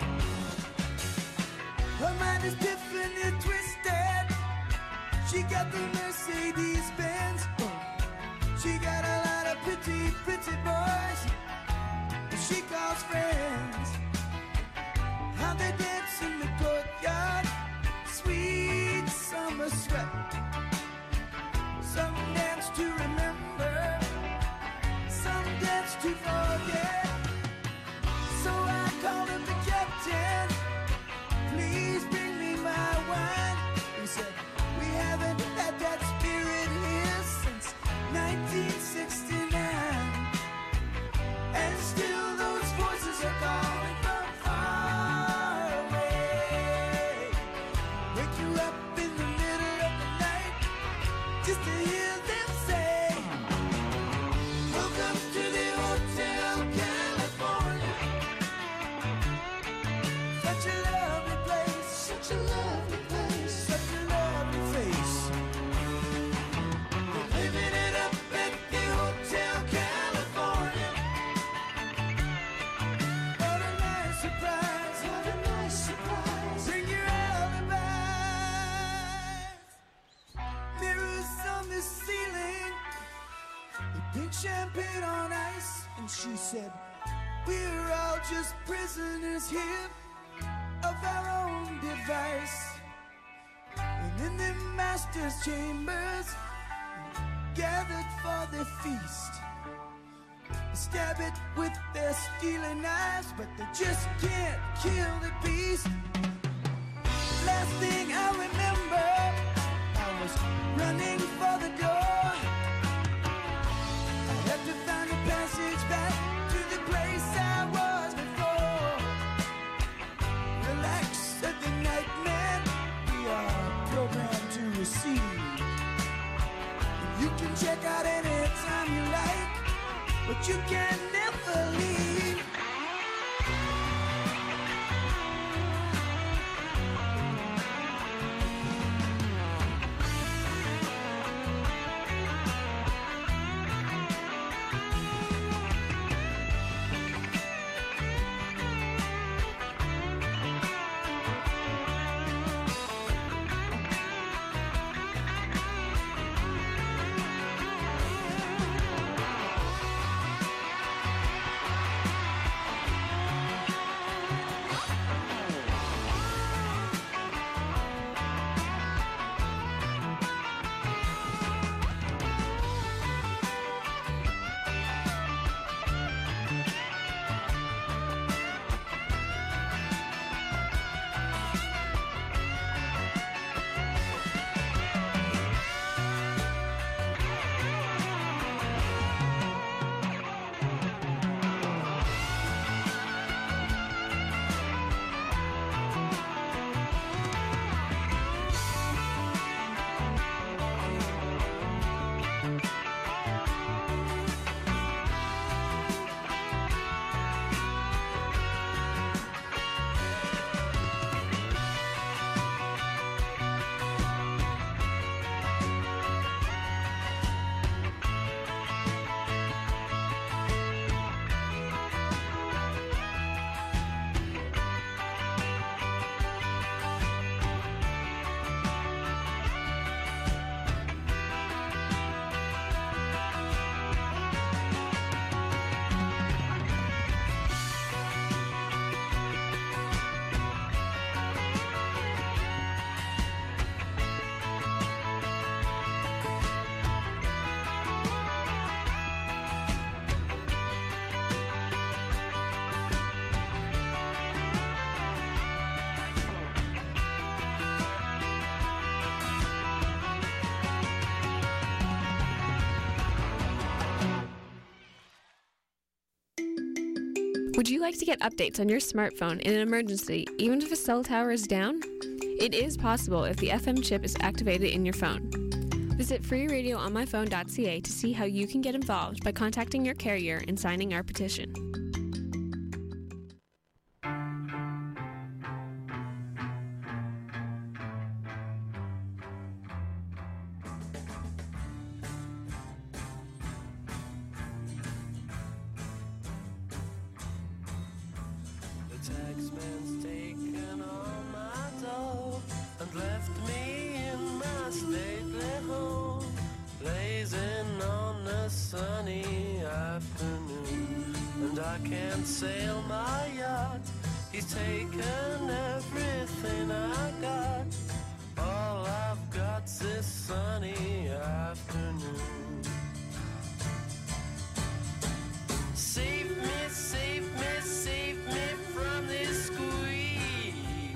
Her mind is different and twisted. She got the Mercedes Benz. She got a lot of pretty, pretty boys she calls friends. How they dance in the courtyard, sweet summer sweat. Some dance to remember, some dance to forget. So I called him the captain, please bring me my wine. He said, we haven't had that spirit here since nineteen sixty-nine. And still those voices are calling from far away. Wake you up in the middle of the night just to hear them say, welcome to the Hotel California. Such a lovely place, such a lovely place, such a lovely face. We're living it up at the Hotel California. What a nice surprise, what a nice surprise. Bring your alibis. Mirrors on the ceiling, they pink champagne on ice. And she said, we're all just prisoners here of our own device. And in the master's chambers, gathered for the feast. Stab it with their stealing knives, but they just can't kill the beast. Last thing I remember, I was running for the door. you can never leave. Would you like to get updates on your smartphone in an emergency, even if a cell tower is down? It is possible if the F M chip is activated in your phone. Visit free radio on my phone dot c a to see how you can get involved by contacting your carrier and signing our petition. Taxman's taken all my dough and left me in my stately home, blazing on a sunny afternoon. And I can't sail my yacht, he's taken everything I got. All I've got's this sunny afternoon. Save me, save me, save me from this squeeze.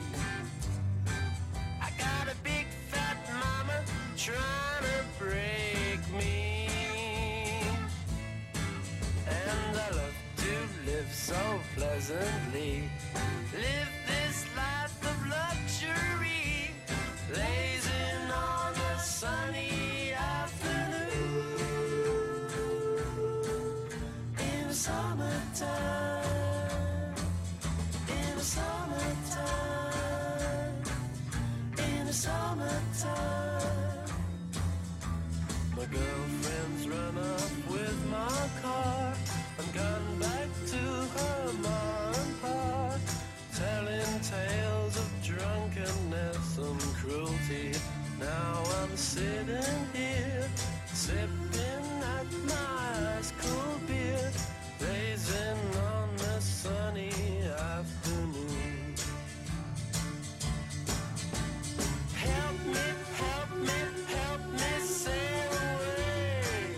I got a big fat mama trying to break me, and I love to live so pleasantly. Live this life of luxury, blazing on a sunny afternoon in the summertime. In the summertime, in the summertime, my girlfriend's run up with my car and gone back to her mom and pa, telling tales of drunkenness and cruelty. Now I'm sitting here, sipping at my ice cool beer, blazing on a sunny afternoon. Help me, help me, help me sail away.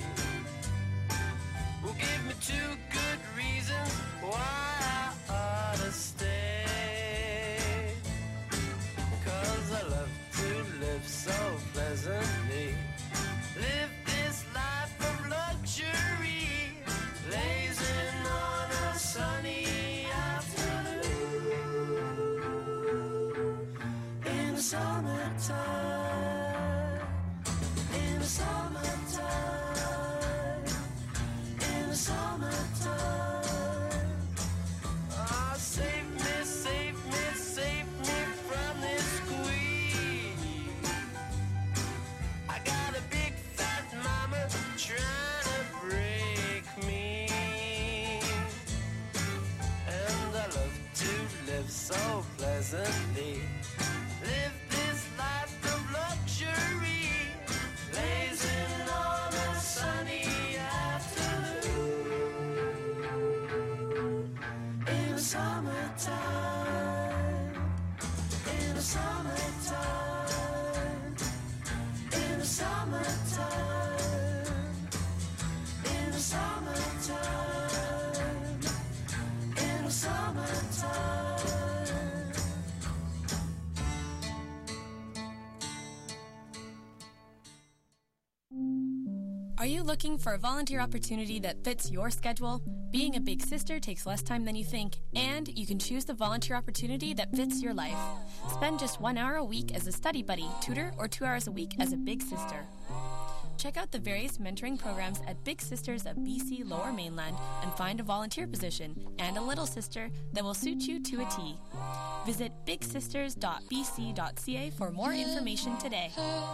Well, give me two good reasons why I ought to stay. 'Cause I love to live so pleasantly. Live this life of luxury, blazing on a sunny afternoon in the summertime, in the summertime, in the summertime. pleasantly. Live this life of luxury, blazing on a sunny afternoon. In the summertime, in the summertime, in the summertime, in the summertime, in the summertime. Are you looking for a volunteer opportunity that fits your schedule? Being a big sister takes less time than you think, and you can choose the volunteer opportunity that fits your life. Spend just one hour a week as a study buddy, tutor, or two hours a week as a big sister. Check out the various mentoring programs at Big Sisters of B C Lower Mainland and find a volunteer position and a little sister that will suit you to a T. Visit big sisters dot b c dot c a for more information today.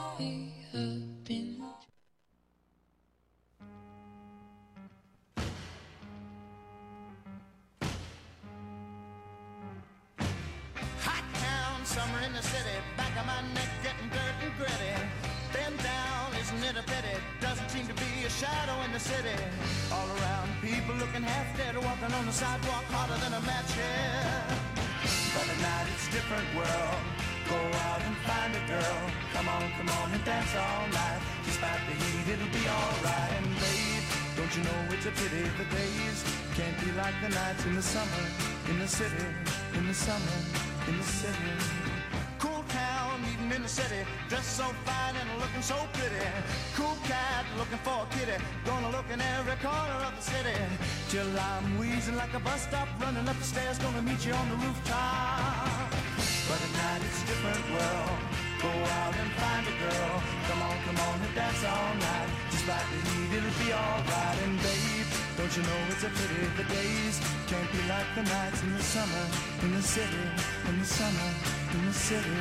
Summer in the city, back of my neck getting dirt and gritty. Bend down, isn't it a pity? Doesn't seem to be a shadow in the city. All around, people looking half dead, walking on the sidewalk harder than a match here. But at night it's a different world. Go out and find a girl. Come on, come on and dance all night. Despite the heat, it'll be alright. And babe, don't you know it's a pity the days can't be like the nights in the summer, in the city, in the summer, in the city. Cool town, meeting in the city, dressed so fine and looking so pretty. Cool cat, looking for a kitty, gonna look in every corner of the city. Till I'm wheezing like a bus stop, running up the stairs, gonna meet you on the rooftop. But at night it's a different world. Go out and find a girl. Come on, come on and dance all night. Despite the heat, it'll be alright. And babe, don't you know it's a pity the days can't be like the nights in the summer, in the city, in the summer, in the city.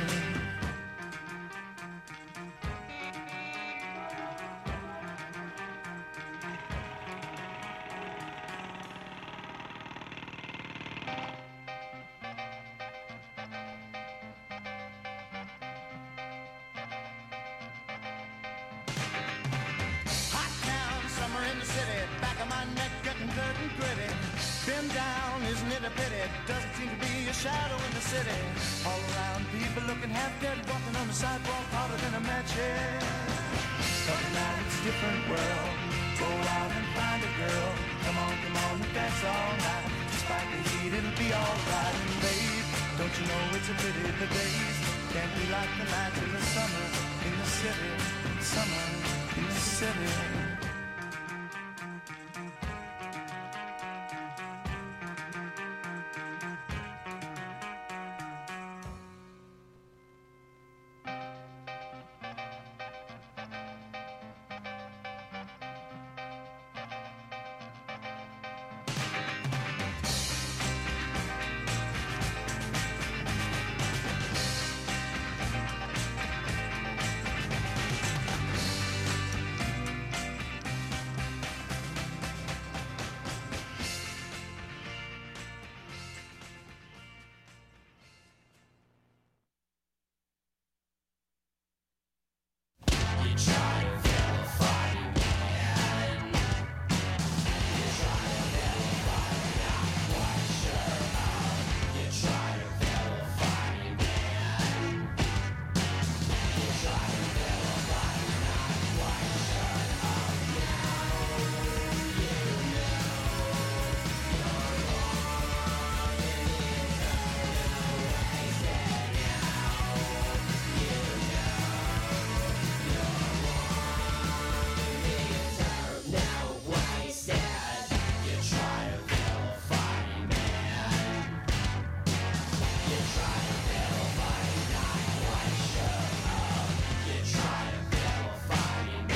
Shadow in the city, all around people looking half dead, walking on the sidewalk harder than a match head. But now it's a different world. Go out and find a girl. Come on, come on and dance all night. Despite the heat, it'll be alright. And babe, don't you know it's a pity the days can't be like the nights in the summer, in the city, summer, in the city.